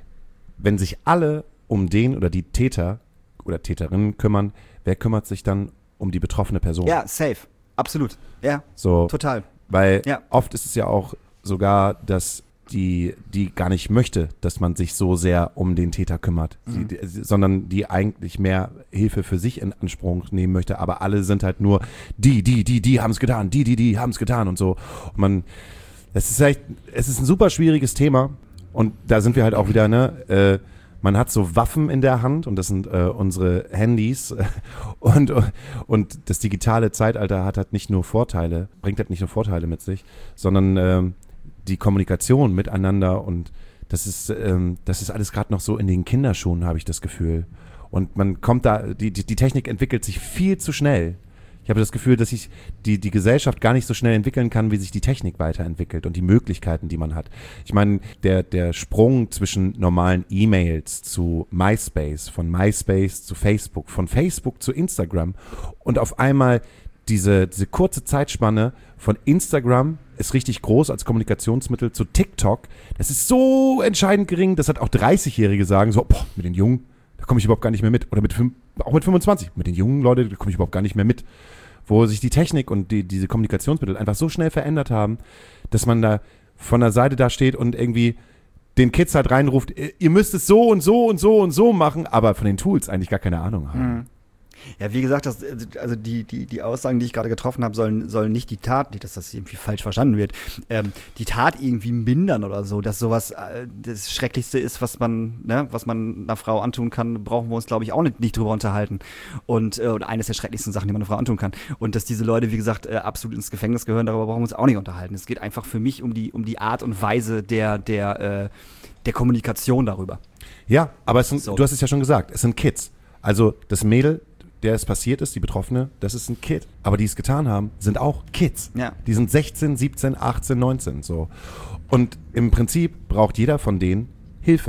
Wenn sich alle um den oder die Täter oder Täterinnen kümmern, wer kümmert sich dann um die betroffene Person? Ja, safe. Absolut. Ja, so, total. Weil ja. oft ist es ja auch sogar, dass die, die gar nicht möchte, dass man sich so sehr um den Täter kümmert, mhm. die, die, sondern die eigentlich mehr Hilfe für sich in Anspruch nehmen möchte, aber alle sind halt nur die, die, die, die haben es getan, die, die, die haben es getan und so. Und man, es ist echt, es ist ein super schwieriges Thema, und da sind wir halt auch wieder, ne, äh, man hat so Waffen in der Hand, und das sind äh, unsere Handys, und, und das digitale Zeitalter hat halt nicht nur Vorteile, bringt halt nicht nur Vorteile mit sich, sondern ähm, die Kommunikation miteinander, und das ist, ähm, das ist alles gerade noch so in den Kinderschuhen, habe ich das Gefühl. Und man kommt da, die, die, die Technik entwickelt sich viel zu schnell. Ich habe das Gefühl, dass sich die, die Gesellschaft gar nicht so schnell entwickeln kann, wie sich die Technik weiterentwickelt und die Möglichkeiten, die man hat. Ich meine, der, der Sprung zwischen normalen E-Mails zu MySpace, von MySpace zu Facebook, von Facebook zu Instagram, und auf einmal diese, diese kurze Zeitspanne von Instagram ist richtig groß als Kommunikationsmittel zu TikTok. Das ist so entscheidend gering, dass halt auch dreißigjährige sagen so, boah, mit den Jungen, da komme ich überhaupt gar nicht mehr mit. Oder mit fünf, auch mit fünfundzwanzig, mit den jungen Leuten, da komme ich überhaupt gar nicht mehr mit. Wo sich die Technik und die, diese Kommunikationsmittel einfach so schnell verändert haben, dass man da von der Seite da steht und irgendwie den Kids halt reinruft, ihr müsst es so und so und so und so machen, aber von den Tools eigentlich gar keine Ahnung haben. Mhm. Ja, wie gesagt, das, also die, die, die Aussagen, die ich gerade getroffen habe, sollen, sollen nicht die Tat, nicht, dass das irgendwie falsch verstanden wird, ähm, die Tat irgendwie mindern oder so, dass sowas äh, das Schrecklichste ist, was man, ne, was man einer Frau antun kann, brauchen wir uns, glaube ich, auch nicht, nicht drüber unterhalten. Und äh, oder eines der schrecklichsten Sachen, die man einer Frau antun kann. Und dass diese Leute, wie gesagt, äh, absolut ins Gefängnis gehören, darüber brauchen wir uns auch nicht unterhalten. Es geht einfach für mich um die, um die Art und Weise der, der, äh, der Kommunikation darüber. Ja, aber es sind, so. Du hast es ja schon gesagt, es sind Kids. Also das Mädel, der es passiert ist, die Betroffene, das ist ein Kid. Aber die es getan haben, sind auch Kids. Ja. Die sind sechzehn, siebzehn, achtzehn, neunzehn. So. Und im Prinzip braucht jeder von denen Hilfe.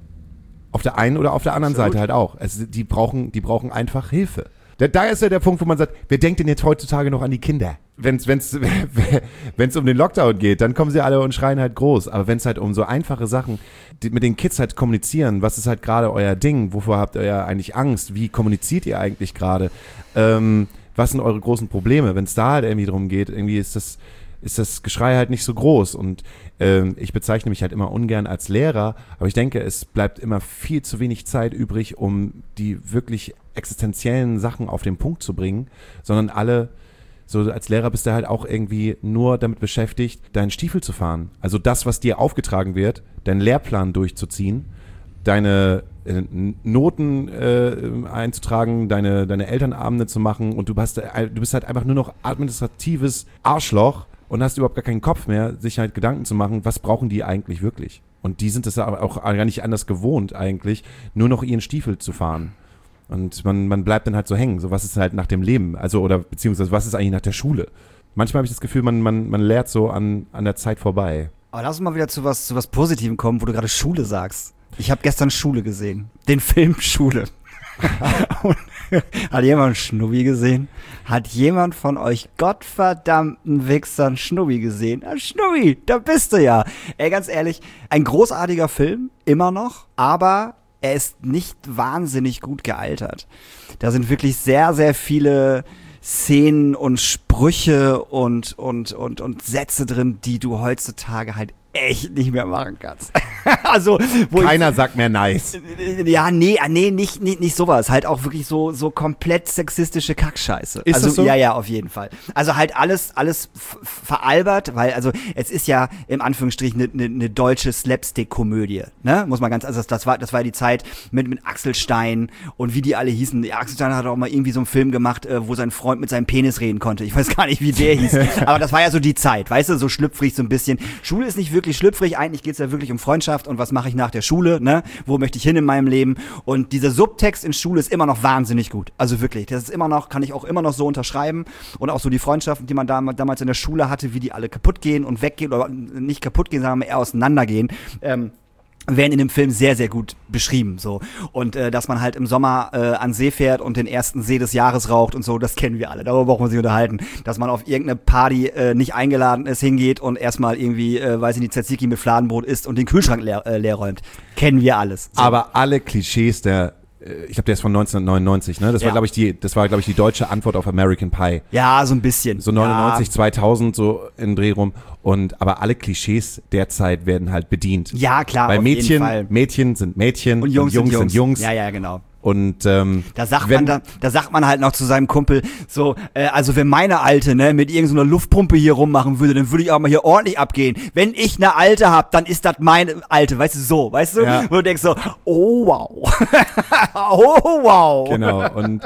Auf der einen oder auf der anderen Absolut. Seite halt auch. Also die brauchen, die brauchen einfach Hilfe. Da, da ist ja der Punkt, wo man sagt, wer denkt denn jetzt heutzutage noch an die Kinder? Wenn es wenn's, wenn's um den Lockdown geht, dann kommen sie alle und schreien halt groß. Aber wenn es halt um so einfache Sachen, die mit den Kids halt kommunizieren, was ist halt gerade euer Ding? Wovor habt ihr eigentlich Angst? Wie kommuniziert ihr eigentlich gerade? Ähm, was sind eure großen Probleme? Wenn es da halt irgendwie drum geht, irgendwie ist das, ist das Geschrei halt nicht so groß. Und ähm, ich bezeichne mich halt immer ungern als Lehrer, aber ich denke, es bleibt immer viel zu wenig Zeit übrig, um die wirklich existenziellen Sachen auf den Punkt zu bringen, sondern alle, so als Lehrer bist du halt auch irgendwie nur damit beschäftigt, deinen Stiefel zu fahren. Also das, was dir aufgetragen wird, deinen Lehrplan durchzuziehen, deine äh, Noten äh, einzutragen, deine, deine Elternabende zu machen, und du, hast, äh, du bist halt einfach nur noch administratives Arschloch und hast überhaupt gar keinen Kopf mehr, sich halt Gedanken zu machen, was brauchen die eigentlich wirklich? Und die sind es aber auch gar nicht anders gewohnt eigentlich, nur noch ihren Stiefel zu fahren. Und man, man bleibt dann halt so hängen. So, was ist halt nach dem Leben? Also, oder beziehungsweise, was ist eigentlich nach der Schule? Manchmal habe ich das Gefühl, man, man, man lehrt so an, an der Zeit vorbei. Aber lass uns mal wieder zu was, zu was Positivem kommen, wo du gerade Schule sagst. Ich habe gestern Schule gesehen. Den Film Schule. Und, hat jemand einen Schnubbi gesehen? Hat jemand von euch gottverdammten Wichsern Schnubbi gesehen? Ah, Schnubbi, da bist du ja. Ey, ganz ehrlich, ein großartiger Film, immer noch, aber er ist nicht wahnsinnig gut gealtert. Da sind wirklich sehr, sehr viele Szenen und Sprüche und, und, und, und Sätze drin, die du heutzutage halt echt nicht mehr machen kannst. Also, wo Keiner ich, sagt mehr nice. Ja, nee, nee, nicht, nicht, nicht sowas. Halt auch wirklich so, so komplett sexistische Kackscheiße. Ist also, das so? Ja, ja, auf jeden Fall. Also halt alles, alles f- veralbert, weil, also, es ist ja im Anführungsstrichen eine ne, ne deutsche Slapstick-Komödie, ne? Muss man ganz, also das, das war, das war die Zeit mit, mit Axel Stein und wie die alle hießen. Ja, Axel Stein hat auch mal irgendwie so einen Film gemacht, äh, wo sein Freund mit seinem Penis reden konnte. Ich weiß gar nicht, wie der hieß. Aber das war ja so die Zeit, weißt du, so schlüpfrig so ein bisschen. Schule ist nicht wirklich schlüpfrig, eigentlich geht's ja wirklich um Freundschaft und was mache ich nach der Schule, ne? Wo möchte ich hin in meinem Leben? Und dieser Subtext in Schule ist immer noch wahnsinnig gut. Also wirklich, das ist immer noch, kann ich auch immer noch so unterschreiben. Und auch so die Freundschaften, die man dam- damals in der Schule hatte, wie die alle kaputt gehen und weggehen, oder nicht kaputt gehen, sondern eher auseinandergehen, ähm, werden in dem Film sehr, sehr gut beschrieben, so. Und äh, dass man halt im Sommer äh, an See fährt und den ersten See des Jahres raucht und so, das kennen wir alle, darüber brauchen wir sich unterhalten. Dass man auf irgendeine Party äh, nicht eingeladen ist, hingeht und erstmal irgendwie, äh, weiß ich nicht, Tzatziki mit Fladenbrot isst und den Kühlschrank leer, äh, leer räumt. Kennen wir alles. So. Aber alle Klischees der, äh, ich glaube, der ist von neunzehnhundertneunundneunzig, ne? Das war, Ja. glaube ich, die, das war, glaube ich, die deutsche Antwort auf American Pie. Ja, so ein bisschen. So neunundneunzig, Ja. zweitausend, so in Dreh rum. Und, aber alle Klischees derzeit werden halt bedient. Ja, klar, Weil auf Mädchen, jeden Fall. Mädchen sind Mädchen Und Jungs, Jungs sind, Jungs. sind Jungs. Ja, ja, genau. Und ähm, Da sagt wenn, man da, da sagt man halt noch zu seinem Kumpel so, äh, also wenn meine Alte, ne, mit irgendeiner Luftpumpe hier rummachen würde, dann würde ich auch mal hier ordentlich abgehen. Wenn ich eine Alte hab, dann ist das meine Alte, weißt du, so, weißt du? Ja. Wo du denkst so, oh wow. Oh wow. Genau, und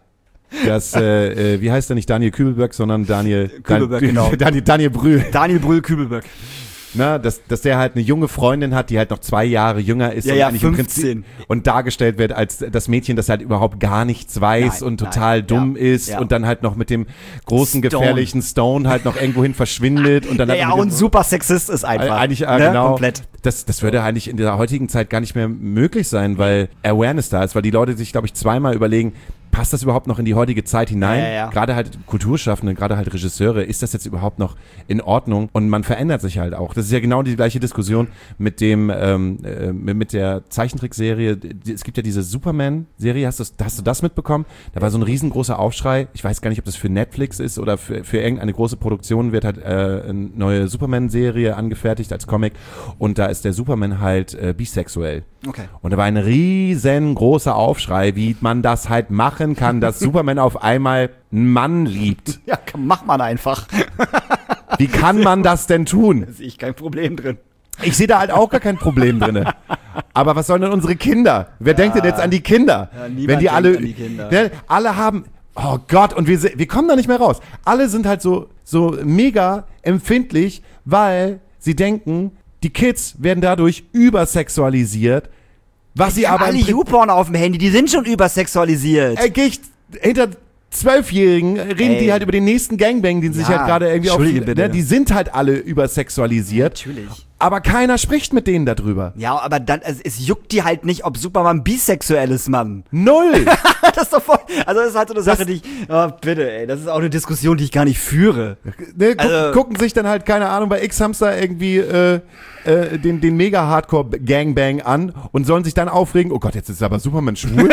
das, äh, äh, wie heißt der nicht Daniel Kübelberg, sondern Daniel Kübelberg, Dan, genau. Daniel, Daniel Brühl. Daniel Brühl-Kübelberg. Na, dass, dass der halt eine junge Freundin hat, die halt noch zwei Jahre jünger ist Ja, und ja, eigentlich im fünfzehn. Prinzip und dargestellt wird als das Mädchen, das halt überhaupt gar nichts weiß Nein, und total nein, dumm ja, ist ja. und dann halt noch mit dem großen, Stone. gefährlichen Stone halt noch irgendwohin verschwindet und dann Ja, halt ja, mit dem- und super Sexist ist einfach. Eigentlich, äh, ne? genau. Komplett. Das, das würde eigentlich in der heutigen Zeit gar nicht mehr möglich sein, weil Awareness da ist, weil die Leute sich, glaube ich, zweimal überlegen, passt das überhaupt noch in die heutige Zeit hinein? Ja, ja, ja. Gerade halt Kulturschaffende, gerade halt Regisseure, ist das jetzt überhaupt noch in Ordnung? Und man verändert sich halt auch. Das ist ja genau die gleiche Diskussion mit dem, ähm, äh, mit der Zeichentrickserie. Es gibt ja diese Superman-Serie, hast du, hast du das mitbekommen? Da war so ein riesengroßer Aufschrei. Ich weiß gar nicht, ob das für Netflix ist oder für, für irgendeine große Produktion wird halt äh, eine neue Superman-Serie angefertigt als Comic. Und da ist der Superman halt äh, bisexuell. Okay. Und da war ein riesengroßer Aufschrei, wie man das halt machen kann, dass Superman auf einmal einen Mann liebt. Ja, komm, mach man einfach. Wie kann man das denn tun? Da sehe ich kein Problem drin. Ich sehe da halt auch gar kein Problem drin. Aber was sollen denn unsere Kinder? Wer denkt denn jetzt an die Kinder? Ja, niemand Wenn die denkt alle, an die Kinder. Ne, alle haben, oh Gott, und wir, se- wir kommen da nicht mehr raus. Alle sind halt so, so mega empfindlich, weil sie denken, die Kids werden dadurch übersexualisiert, was sie Die haben aber alle im Prin- YouPorn auf dem Handy, die sind schon übersexualisiert. Äh, geh ich hinter Zwölfjährigen reden Ey. die halt über den nächsten Gangbang, den sie sich Ja, halt gerade irgendwie auf, entschuldige bitte. ne, die sind halt alle übersexualisiert. Natürlich. Aber keiner spricht mit denen darüber. Ja, aber dann, also es juckt die halt nicht, ob Superman bisexuell ist, Mann. Null! Das ist doch voll, also das ist halt so eine Sache, die ich, oh, bitte, ey, das ist auch eine Diskussion, die ich gar nicht führe. Ne, guck, Also- gucken sich dann halt, keine Ahnung, bei X-Hamster irgendwie äh, äh, den, den Mega-Hardcore-Gangbang an und sollen sich dann aufregen, oh Gott, jetzt ist aber Superman schwul.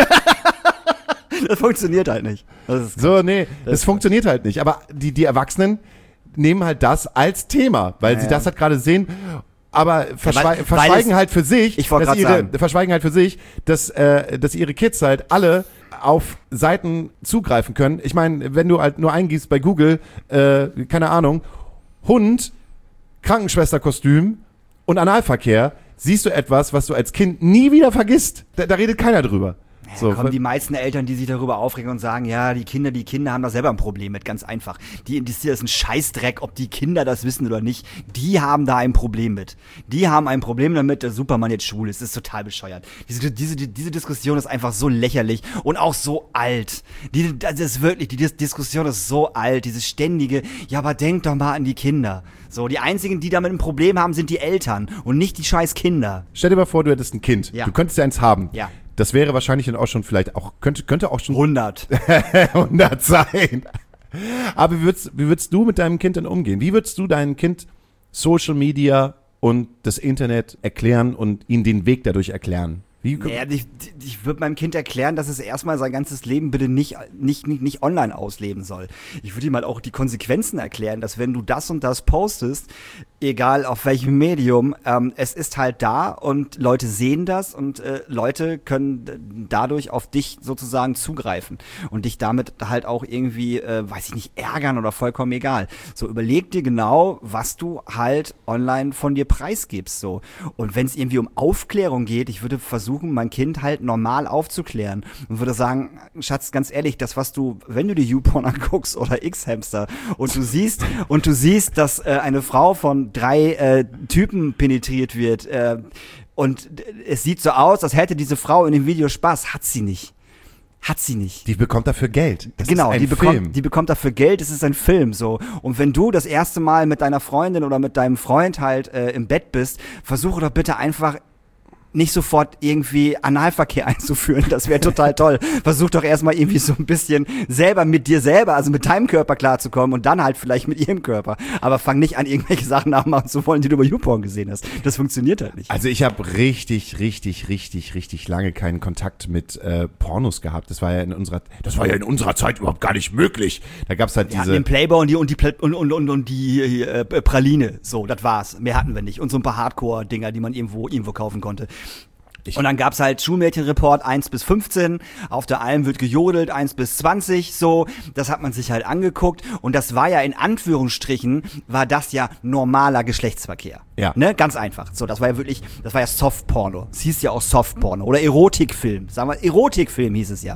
Das funktioniert halt nicht. Das ist So, nee, das, funktioniert halt nicht. Aber die, die Erwachsenen nehmen halt das als Thema, weil Ja, sie ja. das halt gerade sehen. Aber verschwei weil- weil verschweigen es- halt für sich, Ich wollte dass grad ihre, sagen. verschweigen halt für sich, dass, äh, dass ihre Kids halt alle auf Seiten zugreifen können. Ich meine, wenn du halt nur eingibst bei Google, äh, keine Ahnung, Hund, Krankenschwesterkostüm und Analverkehr, siehst du etwas, was du als Kind nie wieder vergisst. Da, da redet keiner drüber. So, kommen die meisten Eltern, die sich darüber aufregen und sagen, ja, die Kinder, die Kinder haben da selber ein Problem mit, ganz einfach. Die interessiert es ein Scheißdreck, ob die Kinder das wissen oder nicht. Die haben da ein Problem mit. Die haben ein Problem damit, dass Superman jetzt schwul ist. Das ist total bescheuert. Diese, diese, diese Diskussion ist einfach so lächerlich und auch so alt. Die, das ist wirklich, die Dis- Diskussion ist so alt, dieses ständige, ja, aber denk doch mal an die Kinder. So, die einzigen, die damit ein Problem haben, sind die Eltern und nicht die scheiß Kinder. Stell dir mal vor, du hättest ein Kind. Ja. Du könntest ja eins haben. Ja. das wäre wahrscheinlich dann auch schon vielleicht auch, könnte, könnte auch schon hundert. hundert sein. Aber wie würdest, wie würdest du mit deinem Kind denn umgehen? Wie würdest du deinem Kind Social Media und das Internet erklären und ihnen den Weg dadurch erklären? Wie? Naja, ich, ich würde meinem Kind erklären, dass es erstmal sein ganzes Leben bitte nicht, nicht, nicht, nicht online ausleben soll. Ich würde ihm halt auch die Konsequenzen erklären, dass wenn du das und das postest, egal auf welchem Medium, ähm, es ist halt da und Leute sehen das und äh, Leute können dadurch auf dich sozusagen zugreifen und dich damit halt auch irgendwie, äh, weiß ich nicht, ärgern oder vollkommen egal. So, überleg dir genau, was du halt online von dir preisgibst, so. Und wenn es irgendwie um Aufklärung geht, ich würde versuchen, mein Kind halt normal aufzuklären und würde sagen, Schatz, ganz ehrlich, das, was du, wenn du dir YouPorn anguckst oder X-Hamster und du siehst, und du siehst, dass äh, eine Frau von drei äh, Typen penetriert wird äh, und es sieht so aus, als hätte diese Frau in dem Video Spaß, hat sie nicht. Hat sie nicht. Die bekommt dafür Geld. Das genau, ist ein die Film. bekommt, die bekommt dafür Geld, es ist ein Film, so. Und wenn du das erste Mal mit deiner Freundin oder mit deinem Freund halt äh, im Bett bist, versuche doch bitte einfach nicht sofort irgendwie Analverkehr einzuführen, das wäre total toll. Versuch doch erstmal irgendwie so ein bisschen selber mit dir selber, also mit deinem Körper klarzukommen und dann halt vielleicht mit ihrem Körper. Aber fang nicht an, irgendwelche Sachen nachmachen zu wollen, die du über YouPorn gesehen hast. Das funktioniert halt nicht. Also ich habe richtig, richtig, richtig, richtig lange keinen Kontakt mit äh, Pornos gehabt. Das war ja in unserer, das war ja in unserer Zeit überhaupt gar nicht möglich. Da gab's halt Wir hatten diese den Playboy und die und die Pla- und und und, und die äh, Praline. So, das war's. Mehr hatten wir nicht. Und so ein paar Hardcore-Dinger, die man irgendwo irgendwo kaufen konnte. Ich und dann gab's halt Schulmädchenreport eins bis fünfzehn, auf der Alm wird gejodelt, eins bis zwanzig, so, das hat man sich halt angeguckt und das war ja in Anführungsstrichen, war das ja normaler Geschlechtsverkehr. Ja. Ne, ganz einfach. So, das war ja wirklich, das war ja Softporno. Es hieß ja auch Softporno oder Erotikfilm. Sagen wir, Erotikfilm hieß es ja.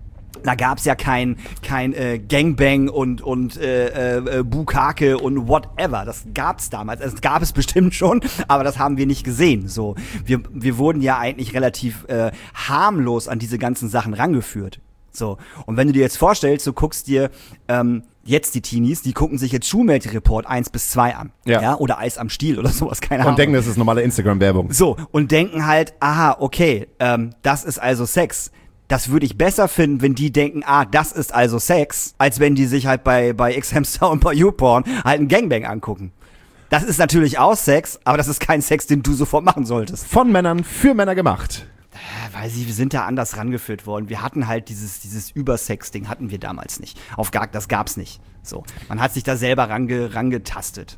Da gab's ja kein kein äh, Gangbang und und äh, äh, Bukake und whatever. Das gab's damals. Also, das gab es bestimmt schon, aber das haben wir nicht gesehen. So, wir wir wurden ja eigentlich relativ äh, harmlos an diese ganzen Sachen rangeführt. So, und wenn du dir jetzt vorstellst, du guckst dir ähm, jetzt die Teenies, die gucken sich jetzt Schulmädchenreport eins bis zwei an. Ja. ja. Oder Eis am Stiel oder sowas, keine Ahnung. und denken, das ist normale Instagram-Werbung. So, und denken halt, aha, okay, ähm, das ist also Sex. Das würde ich besser finden, wenn die denken, ah, das ist also Sex, als wenn die sich halt bei, bei X-Hamster und bei YouPorn halt einen Gangbang angucken. Das ist natürlich auch Sex, aber das ist kein Sex, den du sofort machen solltest. Von Männern für Männer gemacht. Weil sie, wir sind da anders rangeführt worden. Wir hatten halt dieses, dieses Übersex-Ding hatten wir damals nicht. Auf gar, das gab's nicht. So. Man hat sich da selber range, rangetastet.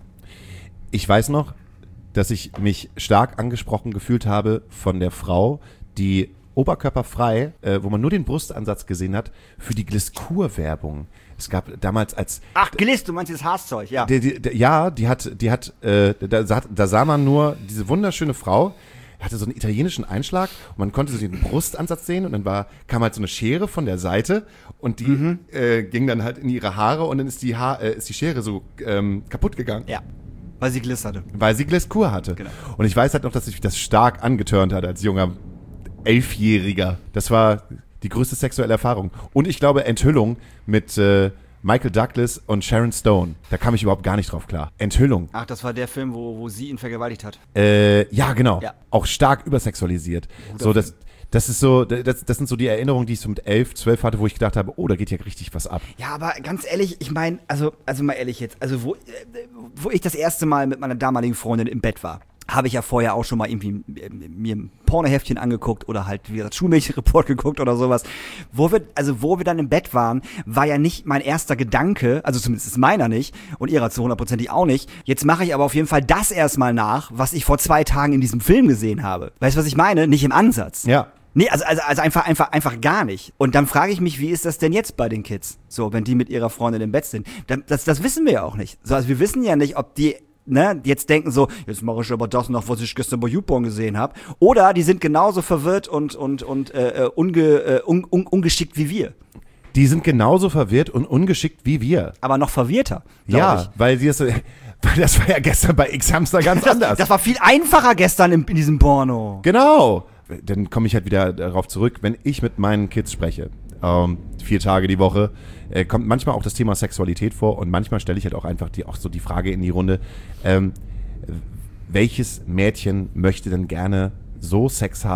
Ich weiß noch, dass ich mich stark angesprochen gefühlt habe von der Frau, die oberkörperfrei, äh, wo man nur den Brustansatz gesehen hat, für die Gliskur-Werbung. Es gab damals als... Ach, Gliss, du meinst dieses Haarzeug, ja. Die, die, die, ja, die hat, die hat, äh, da, sah, da sah man nur diese wunderschöne Frau, hatte so einen italienischen Einschlag und man konnte so den Brustansatz sehen und dann war, kam halt so eine Schere von der Seite und die mhm. äh, ging dann halt in ihre Haare und dann ist die, Haar, äh, ist die Schere so ähm, kaputt gegangen. Ja. Weil sie Gliss hatte. Weil sie Gliskur hatte. Genau. Und ich weiß halt noch, dass ich das stark angetörnt hatte als junger Elfjähriger. Das war die größte sexuelle Erfahrung. Und ich glaube, Enthüllung mit äh, Michael Douglas und Sharon Stone. Da kam ich überhaupt gar nicht drauf klar. Enthüllung. Ach, das war der Film, wo, wo sie ihn vergewaltigt hat. Äh, ja, genau. Ja. Auch stark übersexualisiert. Guter so, das, das ist so, das, das sind so die Erinnerungen, die ich so mit elf, zwölf hatte, wo ich gedacht habe, oh, da geht ja richtig was ab. Ja, aber ganz ehrlich, ich meine, also, also mal ehrlich jetzt, also wo, wo ich das erste Mal mit meiner damaligen Freundin im Bett war, habe ich ja vorher auch schon mal irgendwie mir ein Pornoheftchen angeguckt oder halt, wie gesagt, Schulmädchenreport geguckt oder sowas. Wo wir, also wo wir dann im Bett waren, war ja nicht mein erster Gedanke, also zumindest ist meiner nicht und ihrer zu hundertprozentig auch nicht. Jetzt mache ich aber auf jeden Fall das erstmal nach, was ich vor zwei Tagen in diesem Film gesehen habe. Weißt du, was ich meine? Nicht im Ansatz. Ja. Nee, also, also, also einfach, einfach, einfach gar nicht. Und dann frage ich mich, wie ist das denn jetzt bei den Kids? So, wenn die mit ihrer Freundin im Bett sind. Das, das wissen wir ja auch nicht. So, also wir wissen ja nicht, ob die Ne, jetzt denken so, jetzt mache ich aber das noch, was ich gestern bei YouPorn gesehen habe. Oder die sind genauso verwirrt und, und, und äh, unge, äh, un, un, ungeschickt wie wir. Die sind genauso verwirrt und ungeschickt wie wir. Aber noch verwirrter, Ja, ich. weil die das, weil das war ja gestern bei X-Hamster ganz das, anders. Das war viel einfacher gestern in, in diesem Porno. Genau. Dann komme ich halt wieder darauf zurück, wenn ich mit meinen Kids spreche, ähm, vier Tage die Woche, äh, kommt manchmal auch das Thema Sexualität vor und manchmal stelle ich halt auch einfach die, auch so die Frage in die Runde, ähm, welches Mädchen möchte denn gerne so Sex haben,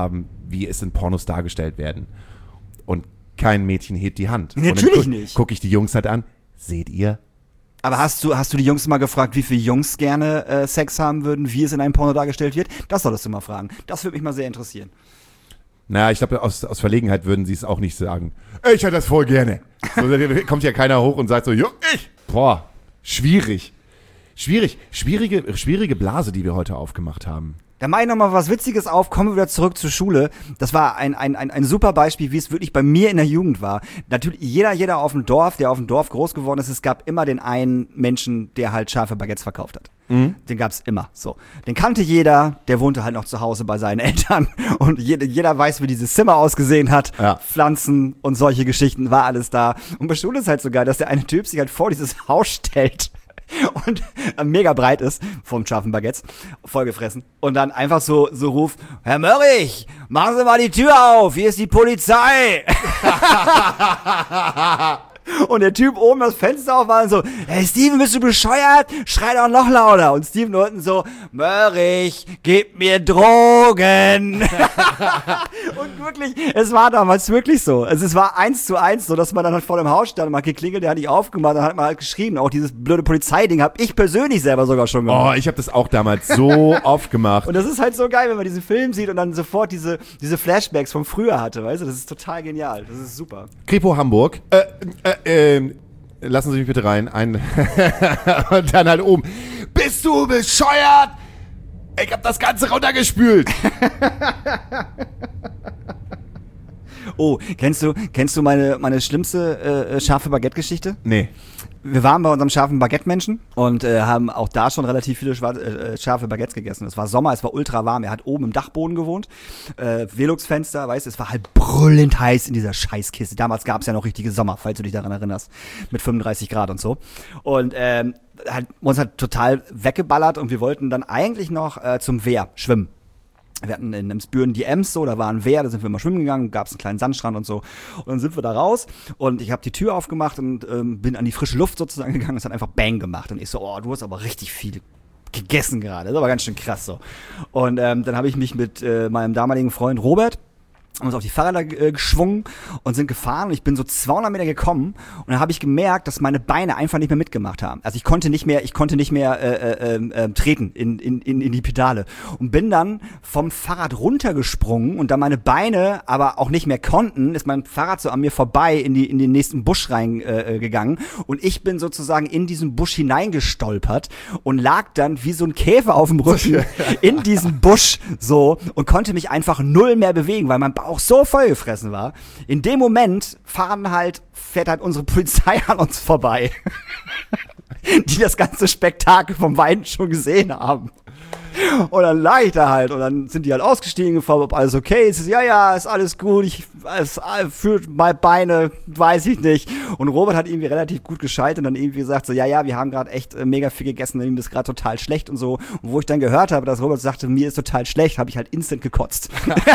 wie es in Pornos dargestellt werden. Und kein Mädchen hebt die Hand. Natürlich und dann gu- nicht. Gucke ich die Jungs halt an. Seht ihr? Aber hast du, hast du die Jungs mal gefragt, wie viele Jungs gerne äh, Sex haben würden, wie es in einem Porno dargestellt wird? Das solltest du mal fragen. Das würde mich mal sehr interessieren. Naja, ich glaube, aus, aus Verlegenheit würden sie es auch nicht sagen. Ich hätte das voll gerne. So, da kommt ja keiner hoch und sagt so, jo, ich. Boah, schwierig. Schwierig. Schwierige, schwierige Blase, die wir heute aufgemacht haben. Da mache ich noch mal was Witziges auf, kommen wir wieder zurück zur Schule. Das war ein, ein, ein, ein super Beispiel, wie es wirklich bei mir in der Jugend war. Natürlich, jeder, jeder auf dem Dorf, der auf dem Dorf groß geworden ist, es gab immer den einen Menschen, der halt scharfe Baguettes verkauft hat. Mhm. Den gab's immer, so. Den kannte jeder, der wohnte halt noch zu Hause bei seinen Eltern und jeder, jeder weiß, wie dieses Zimmer ausgesehen hat. Ja. Pflanzen und solche Geschichten, war alles da. Und bei Schule ist halt so geil, dass der eine Typ sich halt vor dieses Haus stellt und mega breit ist, vom scharfen Baguettes, vollgefressen. Und dann einfach so, so ruft, Herr Mörrich, machen Sie mal die Tür auf, hier ist die Polizei. Und der Typ oben das Fenster auf war und so, hey Steven, bist du bescheuert? Schrei doch noch lauter. Und Steven unten so, Mörrich, gib mir Drogen. Und wirklich, es war damals wirklich so. Also es war eins zu eins so, dass man dann halt vor dem Haus stand, man hat geklingelt, der hat nicht aufgemacht, dann hat man halt geschrieben. Auch dieses blöde Polizeiding habe ich persönlich selber sogar schon gemacht. Oh, ich habe das auch damals so oft gemacht. Und das ist halt so geil, wenn man diesen Film sieht und dann sofort diese, diese Flashbacks von früher hatte, weißt du? Das ist total genial. Das ist super. Kripo Hamburg. Äh, äh, äh, lassen Sie mich bitte rein. Ein und dann halt oben. Bist du bescheuert? Ich hab das Ganze runtergespült. Oh, kennst du, kennst du meine, meine schlimmste äh, scharfe Baguette-Geschichte? Nee. Wir waren bei unserem scharfen Baguette-Menschen und äh, haben auch da schon relativ viele schwarze, äh, scharfe Baguettes gegessen. Es war Sommer, es war ultra warm. Er hat oben im Dachboden gewohnt. Äh, Velux-Fenster, weißt du, es war halt brüllend heiß in dieser Scheißkiste. Damals gab es ja noch richtige Sommer, falls du dich daran erinnerst. Mit fünfunddreißig Grad und so. Und ähm, hat uns halt total weggeballert und wir wollten dann eigentlich noch äh, zum Wehr schwimmen. Wir hatten in Emsbüren die Ems so, da war ein Wehr, da sind wir mal schwimmen gegangen, gab es einen kleinen Sandstrand und so. Und dann sind wir da raus und ich habe die Tür aufgemacht und ähm, bin an die frische Luft sozusagen gegangen. Es hat einfach Bang gemacht und ich so, oh, du hast aber richtig viel gegessen gerade. Das war ganz schön krass so. Und ähm, dann habe ich mich mit äh, meinem damaligen Freund Robert haben uns auf die Fahrräder äh, geschwungen und sind gefahren und ich bin so zweihundert Meter gekommen und dann habe ich gemerkt, dass meine Beine einfach nicht mehr mitgemacht haben. Also ich konnte nicht mehr, ich konnte nicht mehr äh, äh, äh, treten in, in, in, in die Pedale und bin dann vom Fahrrad runtergesprungen und da meine Beine aber auch nicht mehr konnten, ist mein Fahrrad so an mir vorbei in die in den nächsten Busch reingegangen äh, und ich bin sozusagen in diesen Busch hineingestolpert und lag dann wie so ein Käfer auf dem Rücken in diesem Busch so und konnte mich einfach null mehr bewegen, weil mein auch so vollgefressen war. In dem Moment fahren halt, fährt halt unsere Polizei an uns vorbei, die das ganze Spektakel vom Weinen schon gesehen haben. Und dann lag ich da halt und dann sind die halt ausgestiegen, gefragt, ob alles okay ist. Ja, ja, ist alles gut, ich es fühlt meine Beine, weiß ich nicht. Und Robert hat irgendwie relativ gut geschaltet und dann irgendwie gesagt so, ja, ja, wir haben gerade echt äh, mega viel gegessen, ihm ist gerade total schlecht und so. Und wo ich dann gehört habe, dass Robert sagte, mir ist total schlecht, habe ich halt instant gekotzt.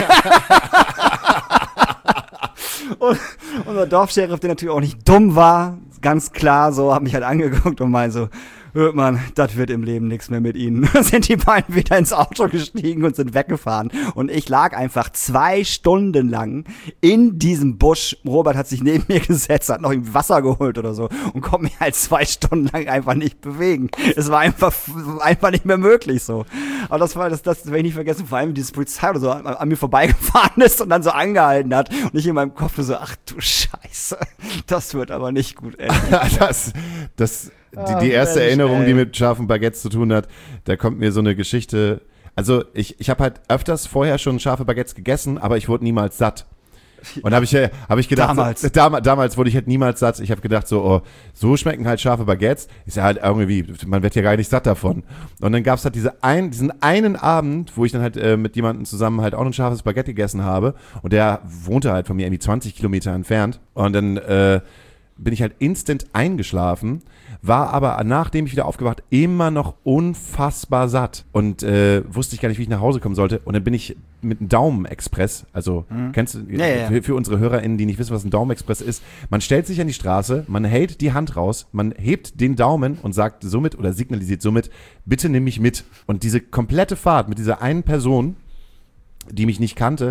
Und unser Dorfscheriff, der natürlich auch nicht dumm war, ganz klar so, hat mich halt angeguckt und meinte so, hört man, das wird im Leben nichts mehr mit ihnen. Dann sind die beiden wieder ins Auto gestiegen und sind weggefahren. Und ich lag einfach zwei Stunden lang in diesem Busch. Robert hat sich neben mir gesetzt, hat noch ihm Wasser geholt oder so und konnte mich halt zwei Stunden lang einfach nicht bewegen. Es war einfach, einfach nicht mehr möglich so. Aber das war, das, das werde ich nicht vergessen, vor allem diese Polizei oder so an, an mir vorbeigefahren ist und dann so angehalten hat. Und ich in meinem Kopf so, ach du Scheiße, das wird aber nicht gut enden. das, das, die, die erste Mensch, Erinnerung, ey. Die mit scharfen Baguettes zu tun hat, da kommt mir so eine Geschichte. Also ich, ich habe halt öfters vorher schon scharfe Baguettes gegessen, aber ich wurde niemals satt. Und habe ich, hab ich gedacht, damals. So, dam, damals wurde ich halt niemals satt. Ich habe gedacht, so, oh, so schmecken halt scharfe Baguettes. Ist ja halt irgendwie, man wird ja gar nicht satt davon. Und dann gab es halt diese ein, diesen einen Abend, wo ich dann halt äh, mit jemandem zusammen halt auch ein scharfes Baguette gegessen habe. Und der wohnte halt von mir irgendwie zwanzig Kilometer entfernt. Und dann äh, bin ich halt instant eingeschlafen, war aber, nachdem ich wieder aufgewacht, immer noch unfassbar satt und äh, wusste ich gar nicht, wie ich nach Hause kommen sollte. Und dann bin ich mit einem Daumen-Express, also mhm. kennst du, ja, ja. Für, für unsere HörerInnen, die nicht wissen, was ein Daumen-Express ist, man stellt sich an die Straße, man hält die Hand raus, man hebt den Daumen und sagt somit oder signalisiert somit, bitte nimm mich mit. Und diese komplette Fahrt mit dieser einen Person, die mich nicht kannte,